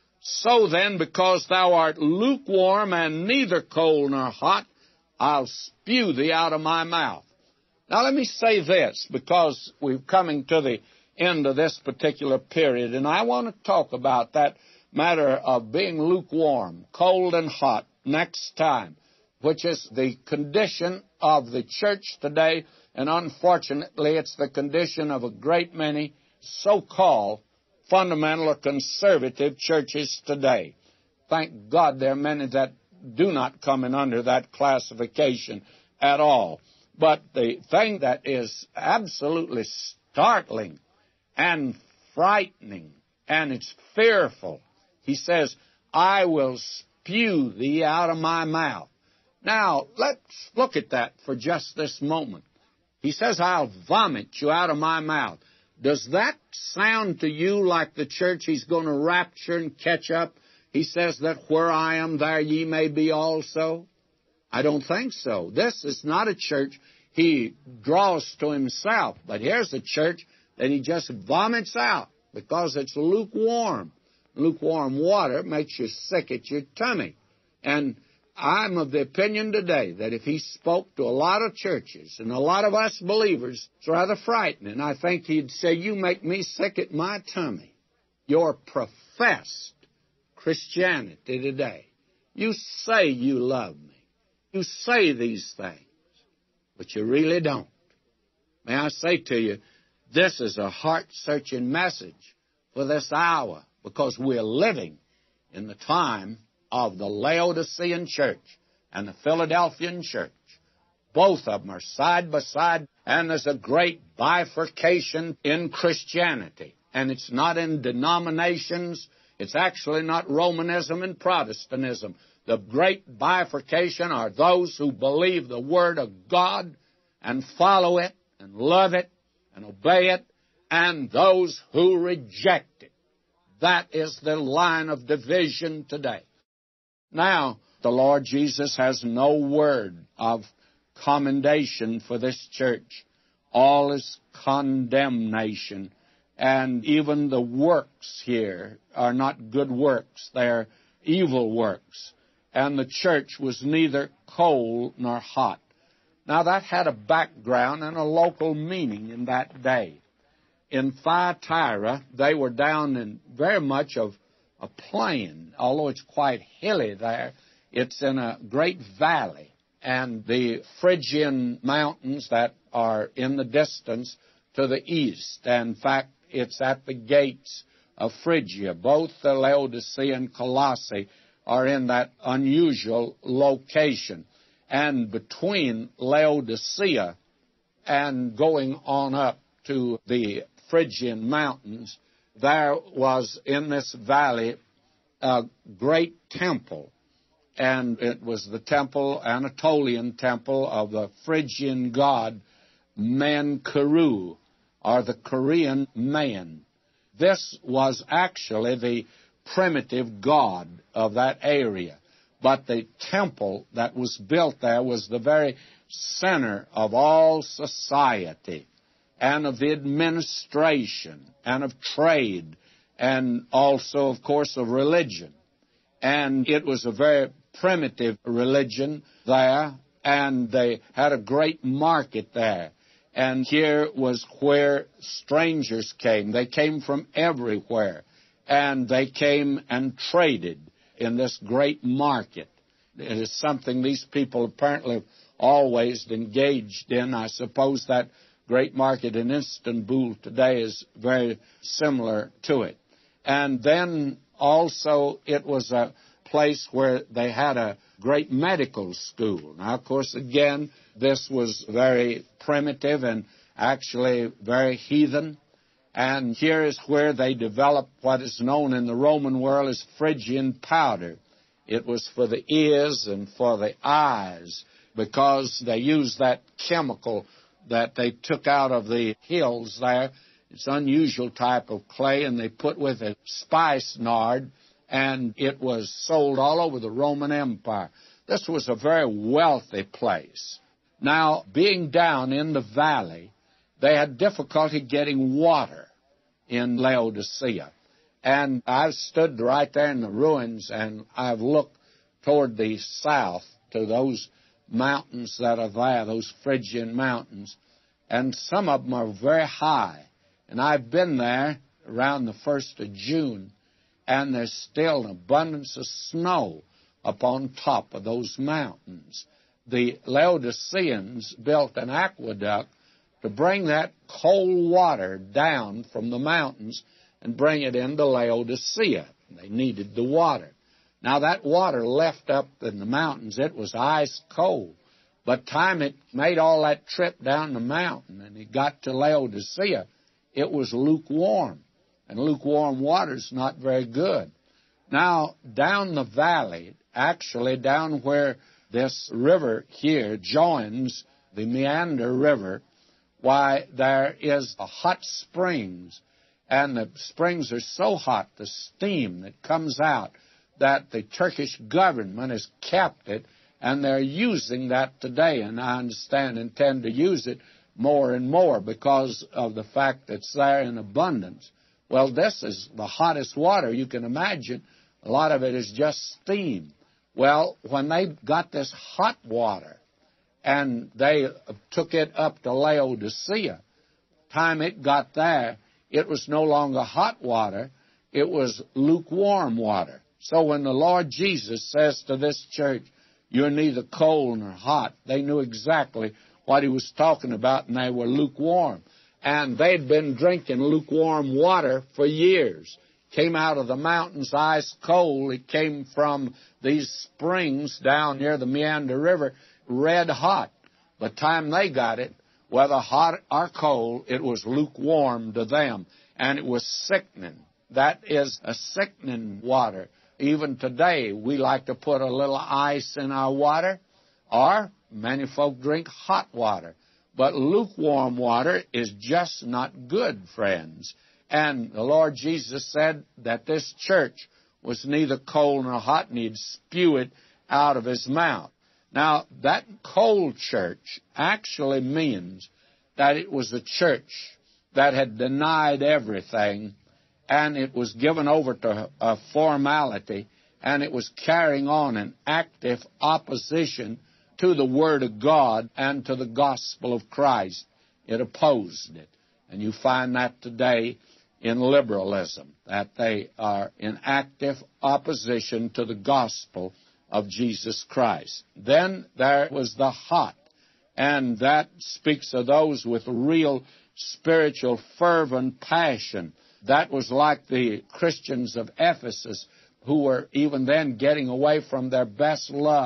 So then, because thou art lukewarm and neither cold nor hot, I'll spew thee out of my mouth. Now let me say this, because we're coming to the end of this particular period, and I want to talk about that matter of being lukewarm, cold and hot, next time, which is the condition of the church today, and unfortunately it's the condition of a great many so-called fundamental or conservative churches today. Thank God there are many that do not come in under that classification at all. But the thing that is absolutely startling and frightening, and it's fearful, he says, I will spew thee out of my mouth. Now, let's look at that for just this moment. He says, I'll vomit you out of my mouth. Does that sound to you like the church he's going to rapture and catch up? He says that where I am, there ye may be also. I don't think so. This is not a church he draws to himself, but here's a church that he just vomits out because it's lukewarm. Lukewarm water makes you sick at your tummy. And I'm of the opinion today that if he spoke to a lot of churches and a lot of us believers, it's rather frightening. I think he'd say, you make me sick at my tummy. Your professed Christianity today. You say you love me. You say these things, but you really don't. May I say to you, this is a heart-searching message for this hour, because we're living in the time of the Laodicean church and the Philadelphian church. Both of them are side by side, and there's a great bifurcation in Christianity. And it's not in denominations. It's actually not Romanism and Protestantism. The great bifurcation are those who believe the Word of God and follow it and love it and obey it, and those who reject it. That is the line of division today. Now, the Lord Jesus has no word of commendation for this church. All is condemnation. And even the works here are not good works. They're evil works. And the church was neither cold nor hot. Now, that had a background and a local meaning in that day. In Thyatira, they were down in very much of a plain, although it's quite hilly there. It's in a great valley, and the Phrygian mountains that are in the distance to the east. And in fact, it's at the gates of Phrygia. Both the Laodicea and Colossae are in that unusual location. And between Laodicea and going on up to the Phrygian mountains, there was in this valley a great temple. And it was the temple, Anatolian temple of the Phrygian god Menkaru, or the Korean man. This was actually the primitive god of that area. But the temple that was built there was the very center of all society, and of the administration, and of trade, and also, of course, of religion. And it was a very primitive religion there, and they had a great market there. And here was where strangers came. They came from everywhere, and they came and traded in this great market. It is something these people apparently have always engaged in. I suppose that great market in Istanbul today is very similar to it. And then also it was a place where they had a great medical school. Now, of course, again, this was very primitive and actually very heathen. And here is where they developed what is known in the Roman world as Phrygian powder. It was for the ears and for the eyes, because they used that chemical that they took out of the hills there. It's an unusual type of clay, and they put with it spikenard, and it was sold all over the Roman Empire. This was a very wealthy place. Now, being down in the valley, they had difficulty getting water in Laodicea. And I've stood right there in the ruins, and I've looked toward the south to those mountains that are there, those Phrygian mountains, and some of them are very high. And I've been there around the 1st of June, and there's still an abundance of snow upon top of those mountains. The Laodiceans built an aqueduct to bring that cold water down from the mountains and bring it into Laodicea. They needed the water. Now, that water left up in the mountains, it was ice cold. By the time it made all that trip down the mountain and it got to Laodicea, it was lukewarm. And lukewarm water's not very good. Now, down the valley, actually down where this river here joins the Meander River, why, there is a hot springs, and the springs are so hot, the steam that comes out, that the Turkish government has kept it, and they're using that today, and I understand intend to use it more and more because of the fact that it's there in abundance. Well, this is the hottest water you can imagine. A lot of it is just steam. Well, when they got this hot water and they took it up to Laodicea, time it got there, it was no longer hot water, it was lukewarm water. So when the Lord Jesus says to this church, you're neither cold nor hot, they knew exactly what he was talking about, and they were lukewarm. And they'd been drinking lukewarm water for years. Came out of the mountains ice cold. It came from these springs down near the Meander River, red hot. By the time they got it, whether hot or cold, it was lukewarm to them. And it was sickening. That is a sickening water. Even today, we like to put a little ice in our water, or many folk drink hot water. But lukewarm water is just not good, friends. And the Lord Jesus said that this church was neither cold nor hot, and he'd spew it out of his mouth. Now, that cold church actually means that it was a church that had denied everything, and it was given over to a formality, and it was carrying on an active opposition to the Word of God and to the gospel of Christ. It opposed it. And you find that today in liberalism, that they are in active opposition to the gospel of Jesus Christ. Then there was the hot, and that speaks of those with real spiritual fervent passion. That was like the Christians of Ephesus, who were even then getting away from their best love,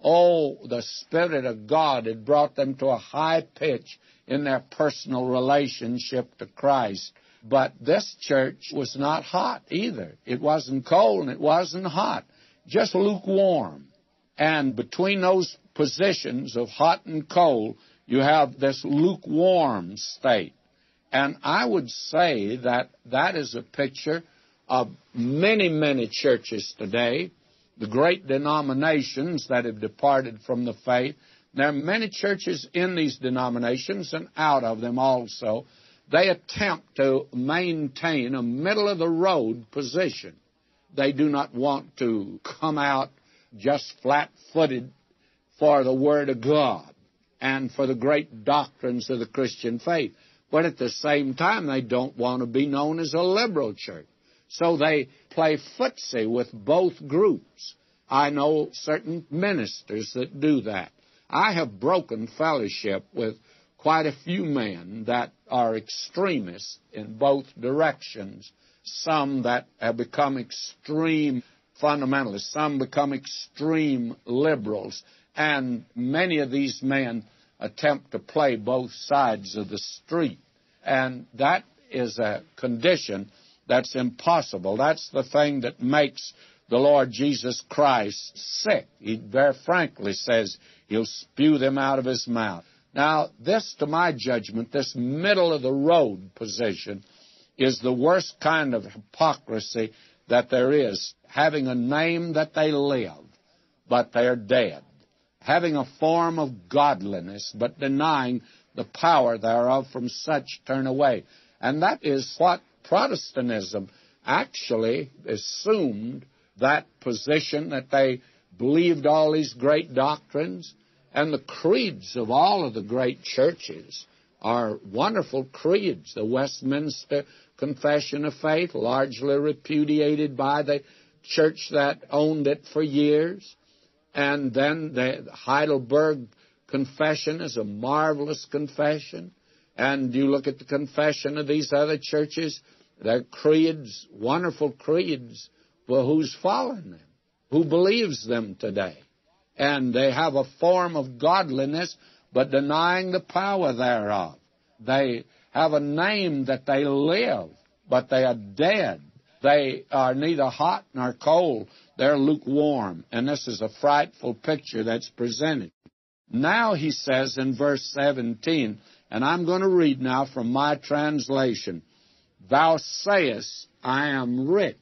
Oh, the Spirit of God had brought them to a high pitch in their personal relationship to Christ. But this church was not hot either. It wasn't cold and it wasn't hot, just lukewarm. And between those positions of hot and cold, you have this lukewarm state. And I would say that that is a picture of many, many churches today, the great denominations that have departed from the faith. There are many churches in these denominations and out of them also. They attempt to maintain a middle-of-the-road position. They do not want to come out just flat-footed for the Word of God and for the great doctrines of the Christian faith. But at the same time, they don't want to be known as a liberal church. So they play footsie with both groups. I know certain ministers that do that. I have broken fellowship with quite a few men that are extremists in both directions. Some that have become extreme fundamentalists, some become extreme liberals, and many of these men attempt to play both sides of the street. And that is a condition that's impossible. That's the thing that makes the Lord Jesus Christ sick. He very frankly says he'll spew them out of his mouth. Now, this, to my judgment, this middle-of-the-road position is the worst kind of hypocrisy that there is, having a name that they live, but they are dead, having a form of godliness, but denying the power thereof, from such turn away. And that is what Protestantism actually assumed, that position, that they believed all these great doctrines. And the creeds of all of the great churches are wonderful creeds. The Westminster Confession of Faith, largely repudiated by the church that owned it for years. And then the Heidelberg Confession is a marvelous confession. And you look at the confession of these other churches, their creeds, wonderful creeds. Well, who's following them? Who believes them today? And they have a form of godliness, but denying the power thereof. They have a name that they live, but they are dead. They are neither hot nor cold. They're lukewarm. And this is a frightful picture that's presented. Now he says in verse 17, and I'm going to read now from my translation, "Thou sayest, I am rich."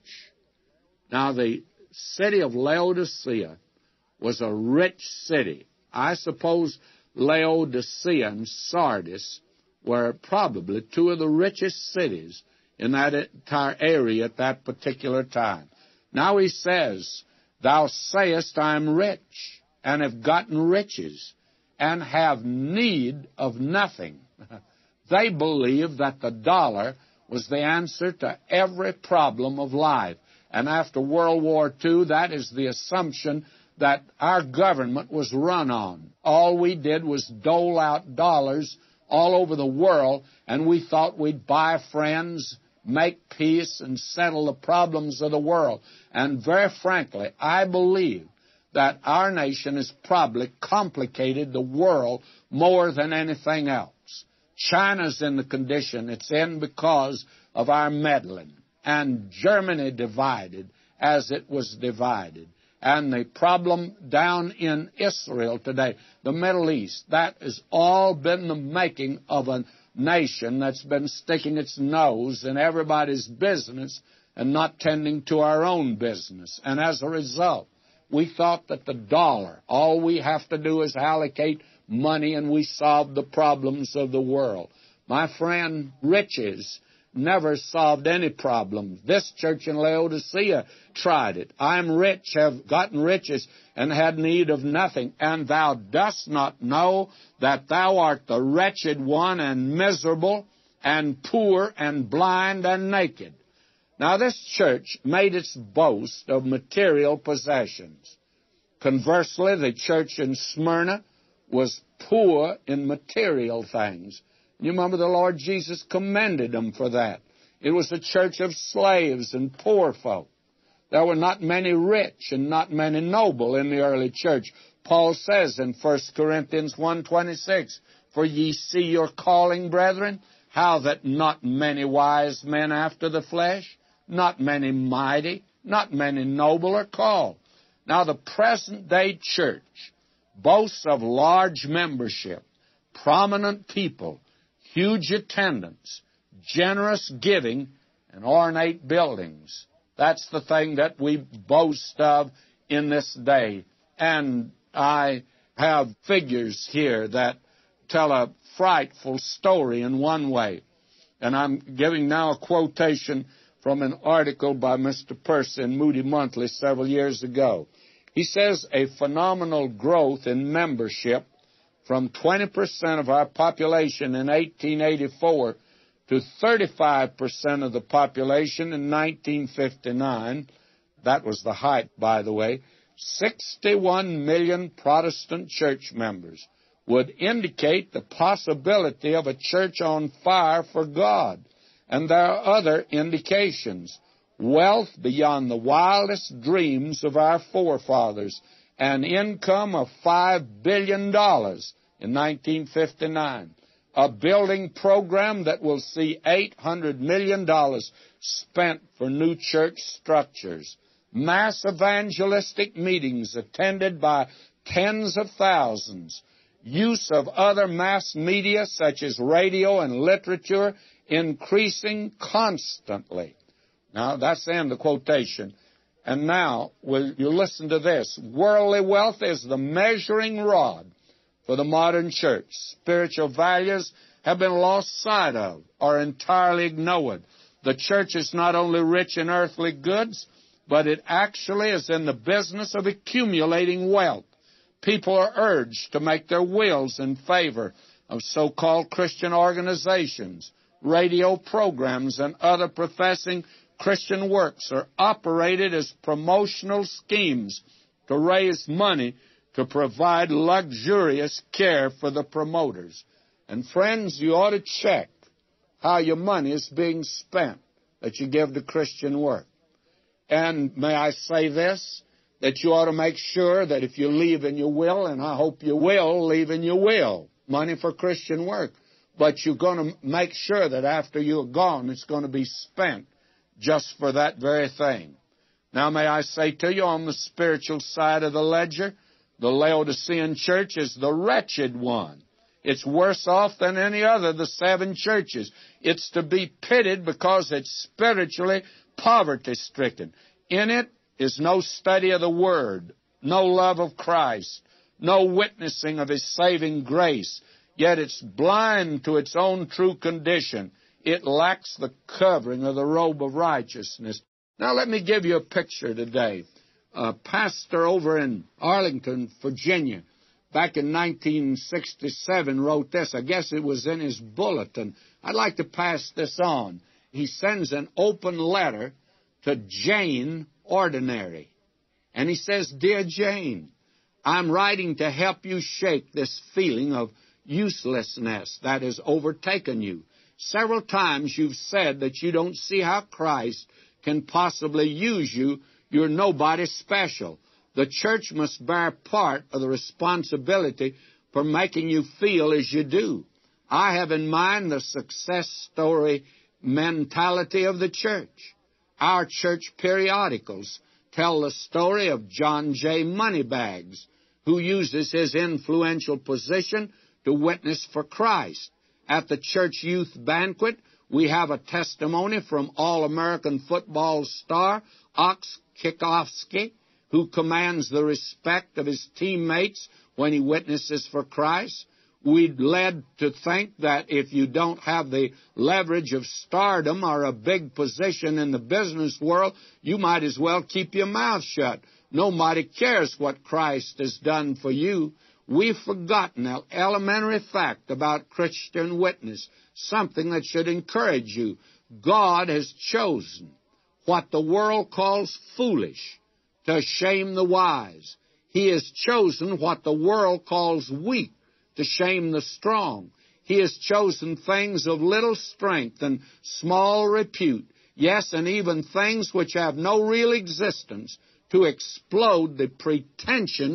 Now the city of Laodicea was a rich city. I suppose Laodicea and Sardis were probably two of the richest cities in that entire area at that particular time. Now he says, "Thou sayest, I am rich, and have gotten riches, and have need of nothing." They believed that the dollar was the answer to every problem of life. And after World War II, that is the assumption that our government was run on. All we did was dole out dollars all over the world, and we thought we'd buy friends, make peace, and settle the problems of the world. And very frankly, I believe that our nation has probably complicated the world more than anything else. China's in the condition it's in because of our meddling. And Germany divided as it was divided. And the problem down in Israel today, the Middle East, that has all been the making of a nation that's been sticking its nose in everybody's business and not tending to our own business. And as a result, we thought that the dollar, all we have to do is allocate money and we solve the problems of the world. My friend, riches never solved any problem. This church in Laodicea tried it. I am rich, have gotten riches, and had need of nothing. And thou dost not know that thou art the wretched one, and miserable, and poor, and blind, and naked. Now this church made its boast of material possessions. Conversely, the church in Smyrna was poor in material things. You remember the Lord Jesus commended them for that. It was a church of slaves and poor folk. There were not many rich and not many noble in the early church. Paul says in 1 Corinthians 1:26, "For ye see your calling, brethren, how that not many wise men after the flesh, not many mighty, not many noble are called." Now, the present-day church boasts of large membership, prominent people, huge attendance, generous giving, and ornate buildings. That's the thing that we boast of in this day. And I have figures here that tell a frightful story in one way. And I'm giving now a quotation from an article by Mr. Peirce in Moody Monthly several years ago. He says a phenomenal growth in membership from 20% of our population in 1884 to 35% of the population in 1959. That was the height, by the way. 61 million Protestant church members would indicate the possibility of a church on fire for God. And there are other indications. Wealth beyond the wildest dreams of our forefathers, an income of $5 billion in 1959, a building program that will see $800 million spent for new church structures, mass evangelistic meetings attended by tens of thousands, use of other mass media such as radio and literature increasing constantly. Now, that's the end of the quotation. And now, will you listen to this? Worldly wealth is the measuring rod for the modern church. Spiritual values have been lost sight of or entirely ignored. The church is not only rich in earthly goods, but it actually is in the business of accumulating wealth. People are urged to make their wills in favor of so-called Christian organizations. Radio programs and other professing Christian works are operated as promotional schemes to raise money to provide luxurious care for the promoters. And friends, you ought to check how your money is being spent that you give to Christian work. And may I say this, that you ought to make sure that if you leave in your will, and I hope you will leave in your will, money for Christian work, but you're going to make sure that after you're gone, it's going to be spent just for that very thing. Now, may I say to you, on the spiritual side of the ledger, the Laodicean church is the wretched one. It's worse off than any other of the 7 churches. It's to be pitied because it's spiritually poverty-stricken. In it is no study of the Word, no love of Christ, no witnessing of His saving grace, yet it's blind to its own true condition. It lacks the covering of the robe of righteousness. Now let me give you a picture today. A pastor over in Arlington, Virginia, back in 1967 wrote this. I guess it was in his bulletin. I'd like to pass this on. He sends an open letter to Jane Ordinary. And he says, "Dear Jane, I'm writing to help you shake this feeling of uselessness that has overtaken you. Several times you've said that you don't see how Christ can possibly use you. You're nobody special. The church must bear part of the responsibility for making you feel as you do. I have in mind the success story mentality of the church. Our church periodicals tell the story of John J. Moneybags, who uses his influential position to witness for Christ. At the church youth banquet, we have a testimony from All-American football star Ox Kikowski, who commands the respect of his teammates when he witnesses for Christ. We're led to think that if you don't have the leverage of stardom or a big position in the business world, you might as well keep your mouth shut. Nobody cares what Christ has done for you. We've forgotten an elementary fact about Christian witness, something that should encourage you. God has chosen what the world calls foolish to shame the wise. He has chosen what the world calls weak to shame the strong. He has chosen things of little strength and small repute, yes, and even things which have no real existence, to explode the pretensions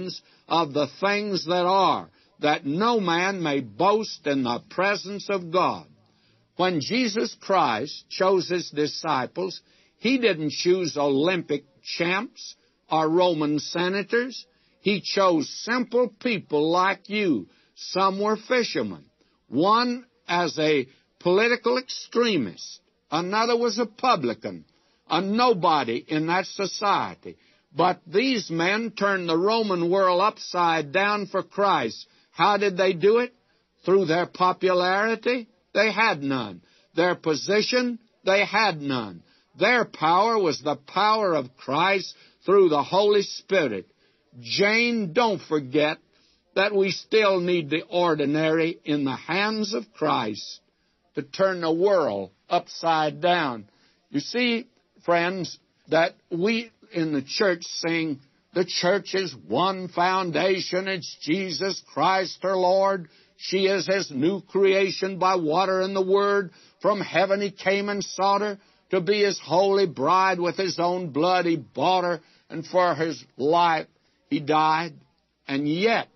of the things that are, that no man may boast in the presence of God. When Jesus Christ chose His disciples, He didn't choose Olympic champs or Roman senators. He chose simple people like you. Some were fishermen. One as a political extremist. Another was a publican, a nobody in that society. But these men turned the Roman world upside down for Christ. How did they do it? Through their popularity? They had none. Their position? They had none. Their power was the power of Christ through the Holy Spirit. Jane, don't forget that we still need the ordinary in the hands of Christ to turn the world upside down. You see, friends, that we in the church sing, the church is one foundation. It's Jesus Christ our Lord. She is His new creation by water and the Word. From heaven He came and sought her to be His holy bride. With His own blood He bought her, and for His life He died. And yet,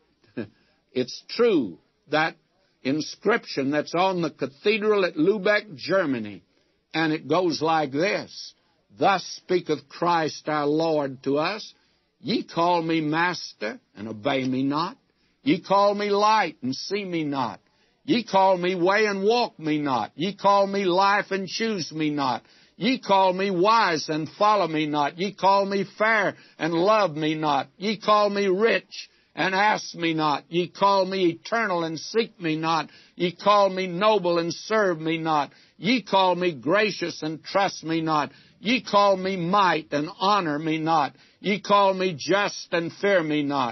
it's true that inscription that's on the cathedral at Lübeck, Germany, and it goes like this: Thus speaketh Christ our Lord to us, Ye call me Master, and obey me not. Ye call me light, and see me not. Ye call me way, and walk me not. Ye call me life, and choose me not. Ye call me wise, and follow me not. Ye call me fair, and love me not. Ye call me rich, and ask me not. Ye call me eternal, and seek me not. Ye call me noble, and serve me not. Ye call me gracious, and trust me not. Ye call me might, and honor me not. Ye call me just, and fear me not.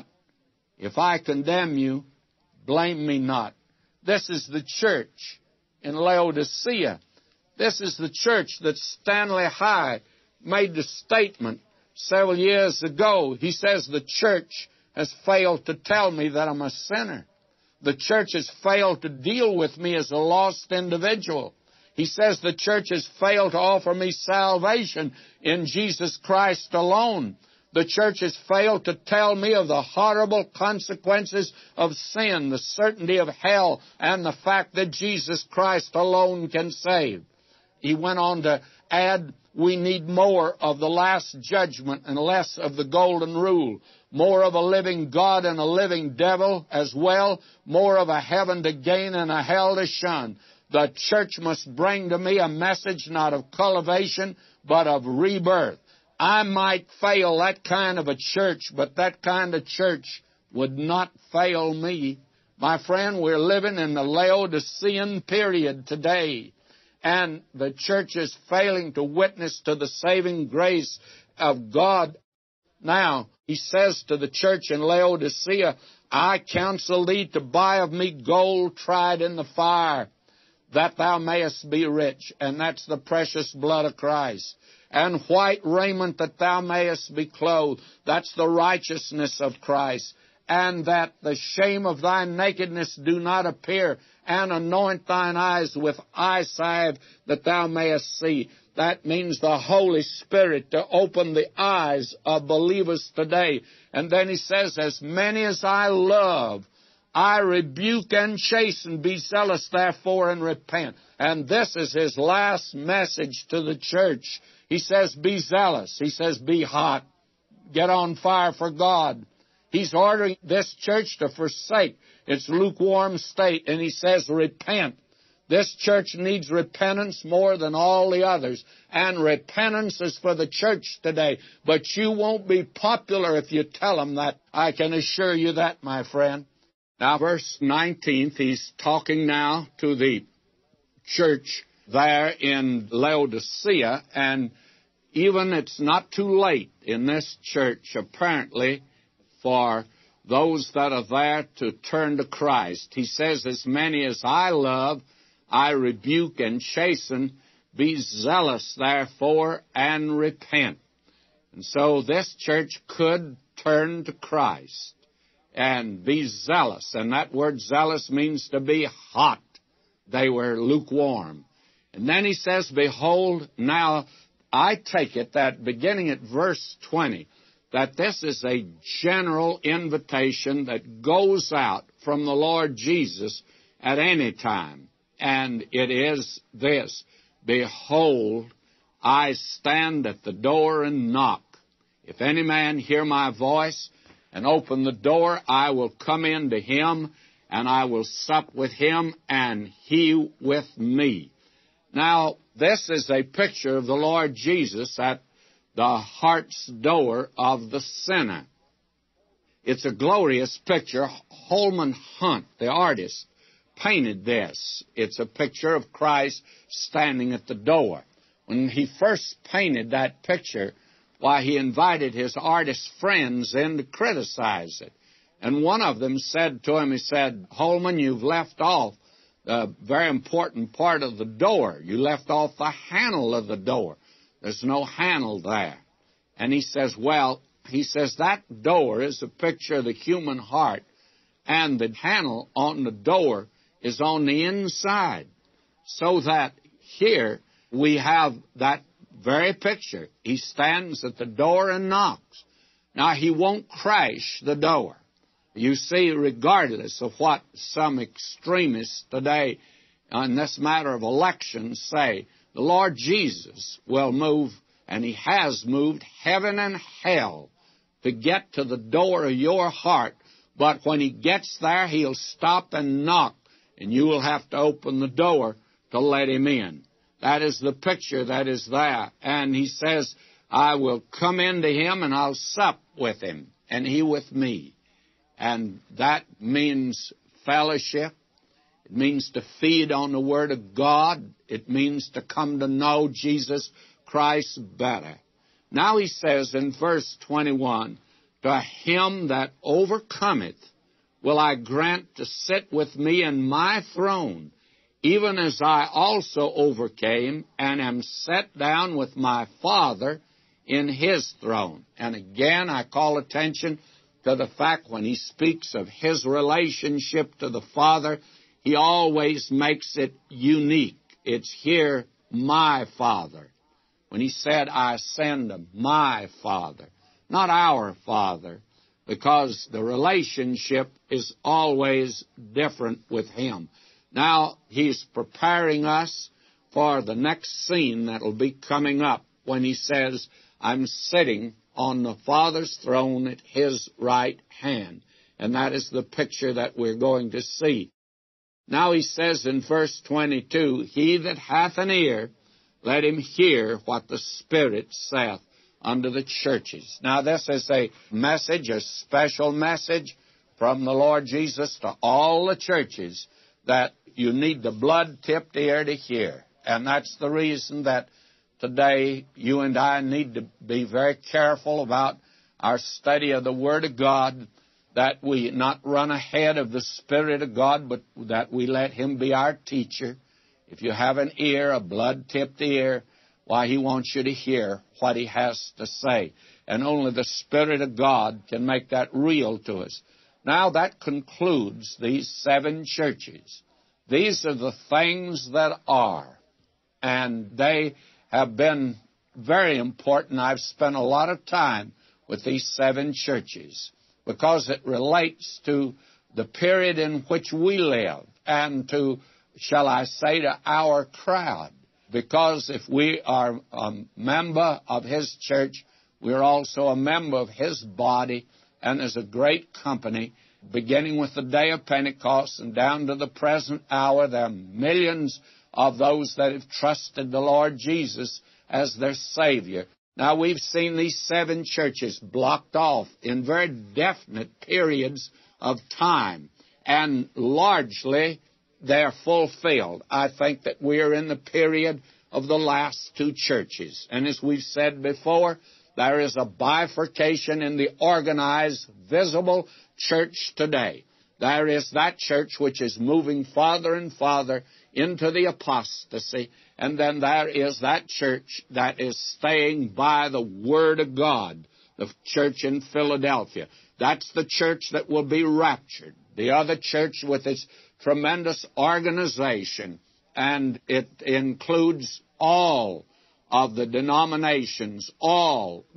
If I condemn you, blame me not. This is the church in Laodicea. This is the church that Stanley Hyde made the statement several years ago. He says the church has failed to tell me that I'm a sinner. The church has failed to deal with me as a lost individual. He says the church has failed to offer me salvation in Jesus Christ alone. The church has failed to tell me of the horrible consequences of sin, the certainty of hell, and the fact that Jesus Christ alone can save. He went on to add, we need more of the last judgment and less of the golden rule. More of a living God and a living devil as well. More of a heaven to gain and a hell to shun. The church must bring to me a message not of cultivation, but of rebirth. I might fail that kind of a church, but that kind of church would not fail me. My friend, we're living in the Laodicean period today, and the church is failing to witness to the saving grace of God. Now, he says to the church in Laodicea, I counsel thee to buy of me gold tried in the fire, that thou mayest be rich, and that's the precious blood of Christ. And white raiment, that thou mayest be clothed, that's the righteousness of Christ. And that the shame of thy nakedness do not appear, and anoint thine eyes with eye salve, that thou mayest see. That means the Holy Spirit to open the eyes of believers today. And then he says, as many as I love, I rebuke and chasten. Be zealous, therefore, and repent. And this is his last message to the church. He says, be zealous. He says, be hot. Get on fire for God. He's ordering this church to forsake its lukewarm state, and he says, repent. This church needs repentance more than all the others, and repentance is for the church today. But you won't be popular if you tell them that. I can assure you that, my friend. Now, verse 19, he's talking now to the church there in Laodicea, and even it's not too late in this church, apparently, for those that are there to turn to Christ. He says, as many as I love, I rebuke and chasten. Be zealous, therefore, and repent. And so this church could turn to Christ and be zealous. And that word zealous means to be hot. They were lukewarm. And then he says, behold, now I take it that beginning at verse 20, that this is a general invitation that goes out from the Lord Jesus at any time. And it is this: Behold, I stand at the door and knock. If any man hear my voice and open the door, I will come in to him, and I will sup with him, and he with me. Now, this is a picture of the Lord Jesus at the heart's door of the sinner. It's a glorious picture. Holman Hunt, the artist, painted this. It's a picture of Christ standing at the door. When he first painted that picture, why, he invited his artist friends in to criticize it. And one of them said to him, he said, Holman, you've left off a very important part of the door. You left off the handle of the door. There's no handle there. And he says, well, he says that door is a picture of the human heart, and the handle on the door is on the inside. So that here we have that very picture. He stands at the door and knocks. Now, he won't crash the door. You see, regardless of what some extremists today on this matter of elections say, the Lord Jesus will move, and he has moved heaven and hell to get to the door of your heart. But when he gets there, he'll stop and knock, and you will have to open the door to let him in. That is the picture that is there. And he says, I will come into him, and I'll sup with him, and he with me. And that means fellowship. It means to feed on the Word of God. It means to come to know Jesus Christ better. Now he says in verse 21, To him that overcometh will I grant to sit with me in my throne, even as I also overcame and am set down with my Father in his throne. And again, I call attention to the fact when he speaks of his relationship to the Father, he always makes it unique. It's here, my Father. When he said, I send my Father, not our Father, because the relationship is always different with him. Now, he's preparing us for the next scene that will be coming up when he says, I'm sitting on the Father's throne at his right hand. And that is the picture that we're going to see. Now he says in verse 22, He that hath an ear, let him hear what the Spirit saith unto the churches. Now this is a message, a special message from the Lord Jesus to all the churches that you need the blood-tipped ear to hear. And that's the reason that today you and I need to be very careful about our study of the Word of God, that we not run ahead of the Spirit of God, but that we let Him be our teacher. If you have an ear, a blood-tipped ear, why, He wants you to hear what He has to say. And only the Spirit of God can make that real to us. Now that concludes these 7 churches. These are the things that are. And they have been very important. I've spent a lot of time with these 7 churches because it relates to the period in which we live and to, shall I say, to our crowd. Because if we are a member of His church, we're also a member of His body, and there's a great company. Beginning with the day of Pentecost and down to the present hour, there are millions of those that have trusted the Lord Jesus as their Savior. Now, we've seen these 7 churches blocked off in very definite periods of time, and largely they're fulfilled. I think that we're in the period of the last 2 churches. And as we've said before, there is a bifurcation in the organized, visible church today. There is that church which is moving farther and farther into the apostasy, and then there is that church that is staying by the Word of God, the church in Philadelphia. That's the church that will be raptured. The other church with its tremendous organization, and it includes all of the denominations, all that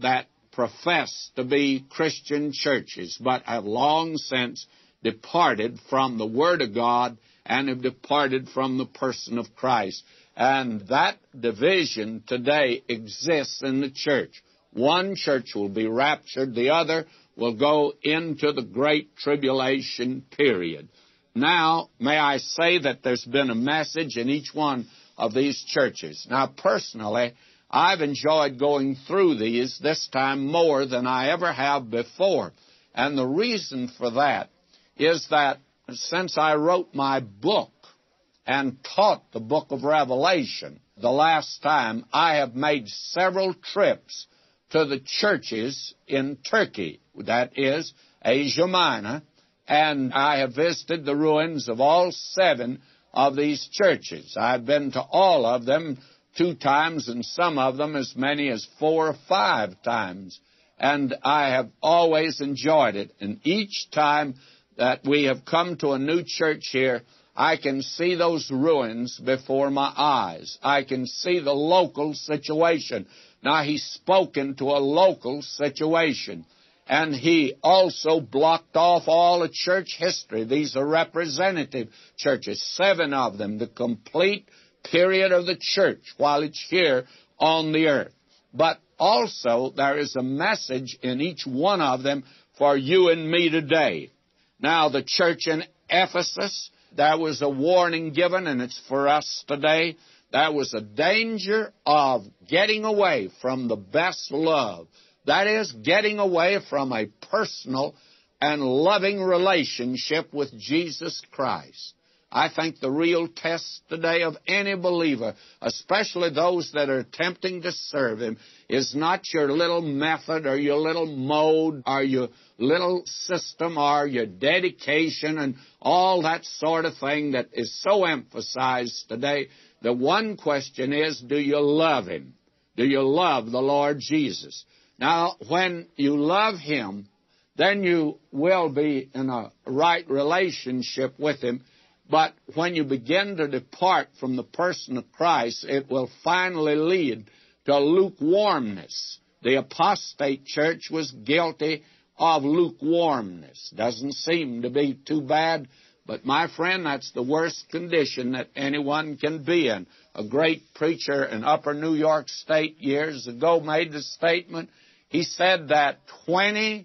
profess to be Christian churches, but have long since departed from the Word of God and have departed from the person of Christ. And that division today exists in the church. One church will be raptured, the other will go into the great tribulation period. Now, may I say that there's been a message in each one of these churches. Now, personally, I've enjoyed going through these this time more than I ever have before. And the reason for that is that since I wrote my book and taught the book of Revelation the last time, I have made several trips to the churches in Turkey, that is, Asia Minor, and I have visited the ruins of all 7 of these churches. I've been to all of them 2 times, and some of them as many as 4 or 5 times. And I have always enjoyed it. And each time that we have come to a new church here, I can see those ruins before my eyes. I can see the local situation. Now, he's spoken to a local situation. And he also blocked off all the church history. These are representative churches, 7 of them, the complete period of the church while it's here on the earth. But also, there is a message in each one of them for you and me today. Now, the church in Ephesus, there was a warning given, and it's for us today. There was a danger of getting away from the best love. That is, getting away from a personal and loving relationship with Jesus Christ. I think the real test today of any believer, especially those that are attempting to serve Him, is not your little method or your little mode or your little system or your dedication and all that sort of thing that is so emphasized today. The one question is, do you love Him? Do you love the Lord Jesus? Now, when you love Him, then you will be in a right relationship with Him. But when you begin to depart from the person of Christ, it will finally lead to lukewarmness. The apostate church was guilty of lukewarmness. Doesn't seem to be too bad, but my friend, that's the worst condition that anyone can be in. A great preacher in Upper New York State years ago made the statement. He said that 20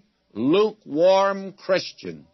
lukewarm Christians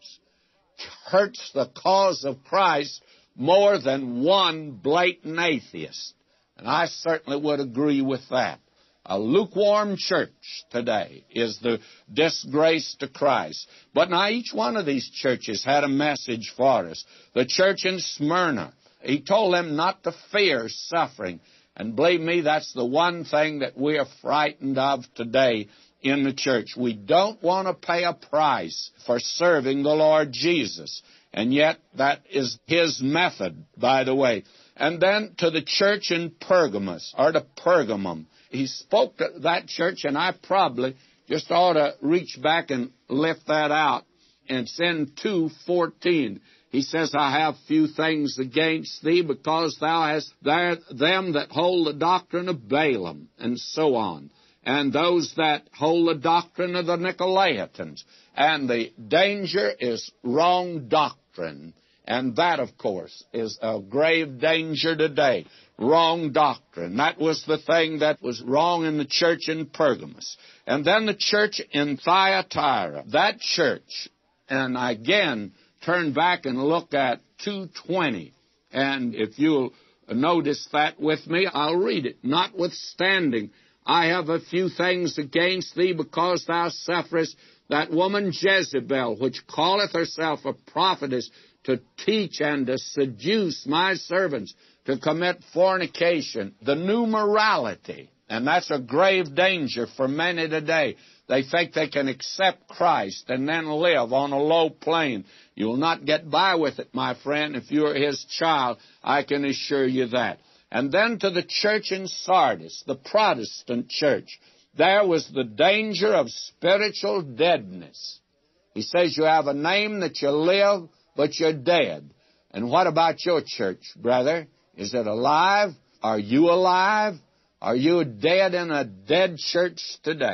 hurts the cause of Christ more than one blatant atheist. And I certainly would agree with that. A lukewarm church today is the disgrace to Christ. But now each one of these churches had a message for us. The church in Smyrna, he told them not to fear suffering. And believe me, that's the one thing that we are frightened of today in the church. We don't want to pay a price for serving the Lord Jesus. And yet that is His method, by the way. And then to the church in Pergamos, or to Pergamum. He spoke to that church, and I probably just ought to reach back and lift that out. And it's in 2:14. He says, I have few things against thee, because thou hast there them that hold the doctrine of Balaam, and so on. And those that hold the doctrine of the Nicolaitans. And the danger is wrong doctrine. And that, of course, is a grave danger today. Wrong doctrine. That was the thing that was wrong in the church in Pergamos. And then the church in Thyatira. That church, and again, turn back and look at 2:20. And if you'll notice that with me, I'll read it. Notwithstanding, I have a few things against thee, because thou sufferest that woman Jezebel, which calleth herself a prophetess, to teach and to seduce my servants to commit fornication, the new morality. And that's a grave danger for many today. They think they can accept Christ and then live on a low plane. You'll not get by with it, my friend, if you're His child. I can assure you that. And then to the church in Sardis, the Protestant church, there was the danger of spiritual deadness. He says you have a name that you live, but you're dead. And what about your church, brother? Is it alive? Are you alive? Are you dead in a dead church today?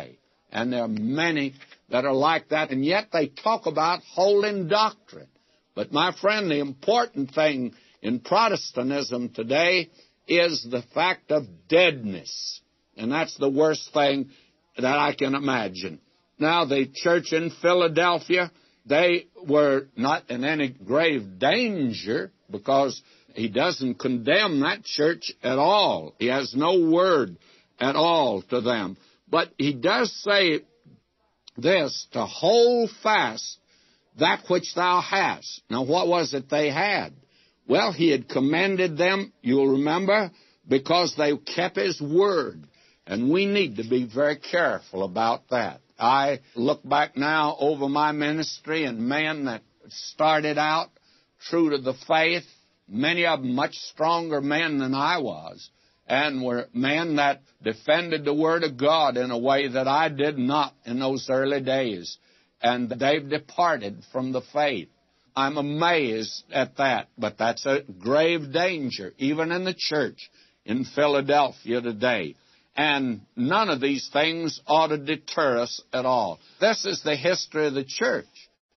And there are many that are like that, and yet they talk about holding doctrine. But, my friend, the important thing in Protestantism today is the fact of deadness. And that's the worst thing that I can imagine. Now, the church in Philadelphia, they were not in any grave danger because he doesn't condemn that church at all. He has no word at all to them. But he does say this, to hold fast that which thou hast. Now, what was it they had? Well, he had commended them, you'll remember, because they kept his word. And we need to be very careful about that. I look back now over my ministry and men that started out true to the faith, many of them much stronger men than I was, and were men that defended the Word of God in a way that I did not in those early days. And they've departed from the faith. I'm amazed at that, but that's a grave danger, even in the church in Philadelphia today. And none of these things ought to deter us at all. This is the history of the church.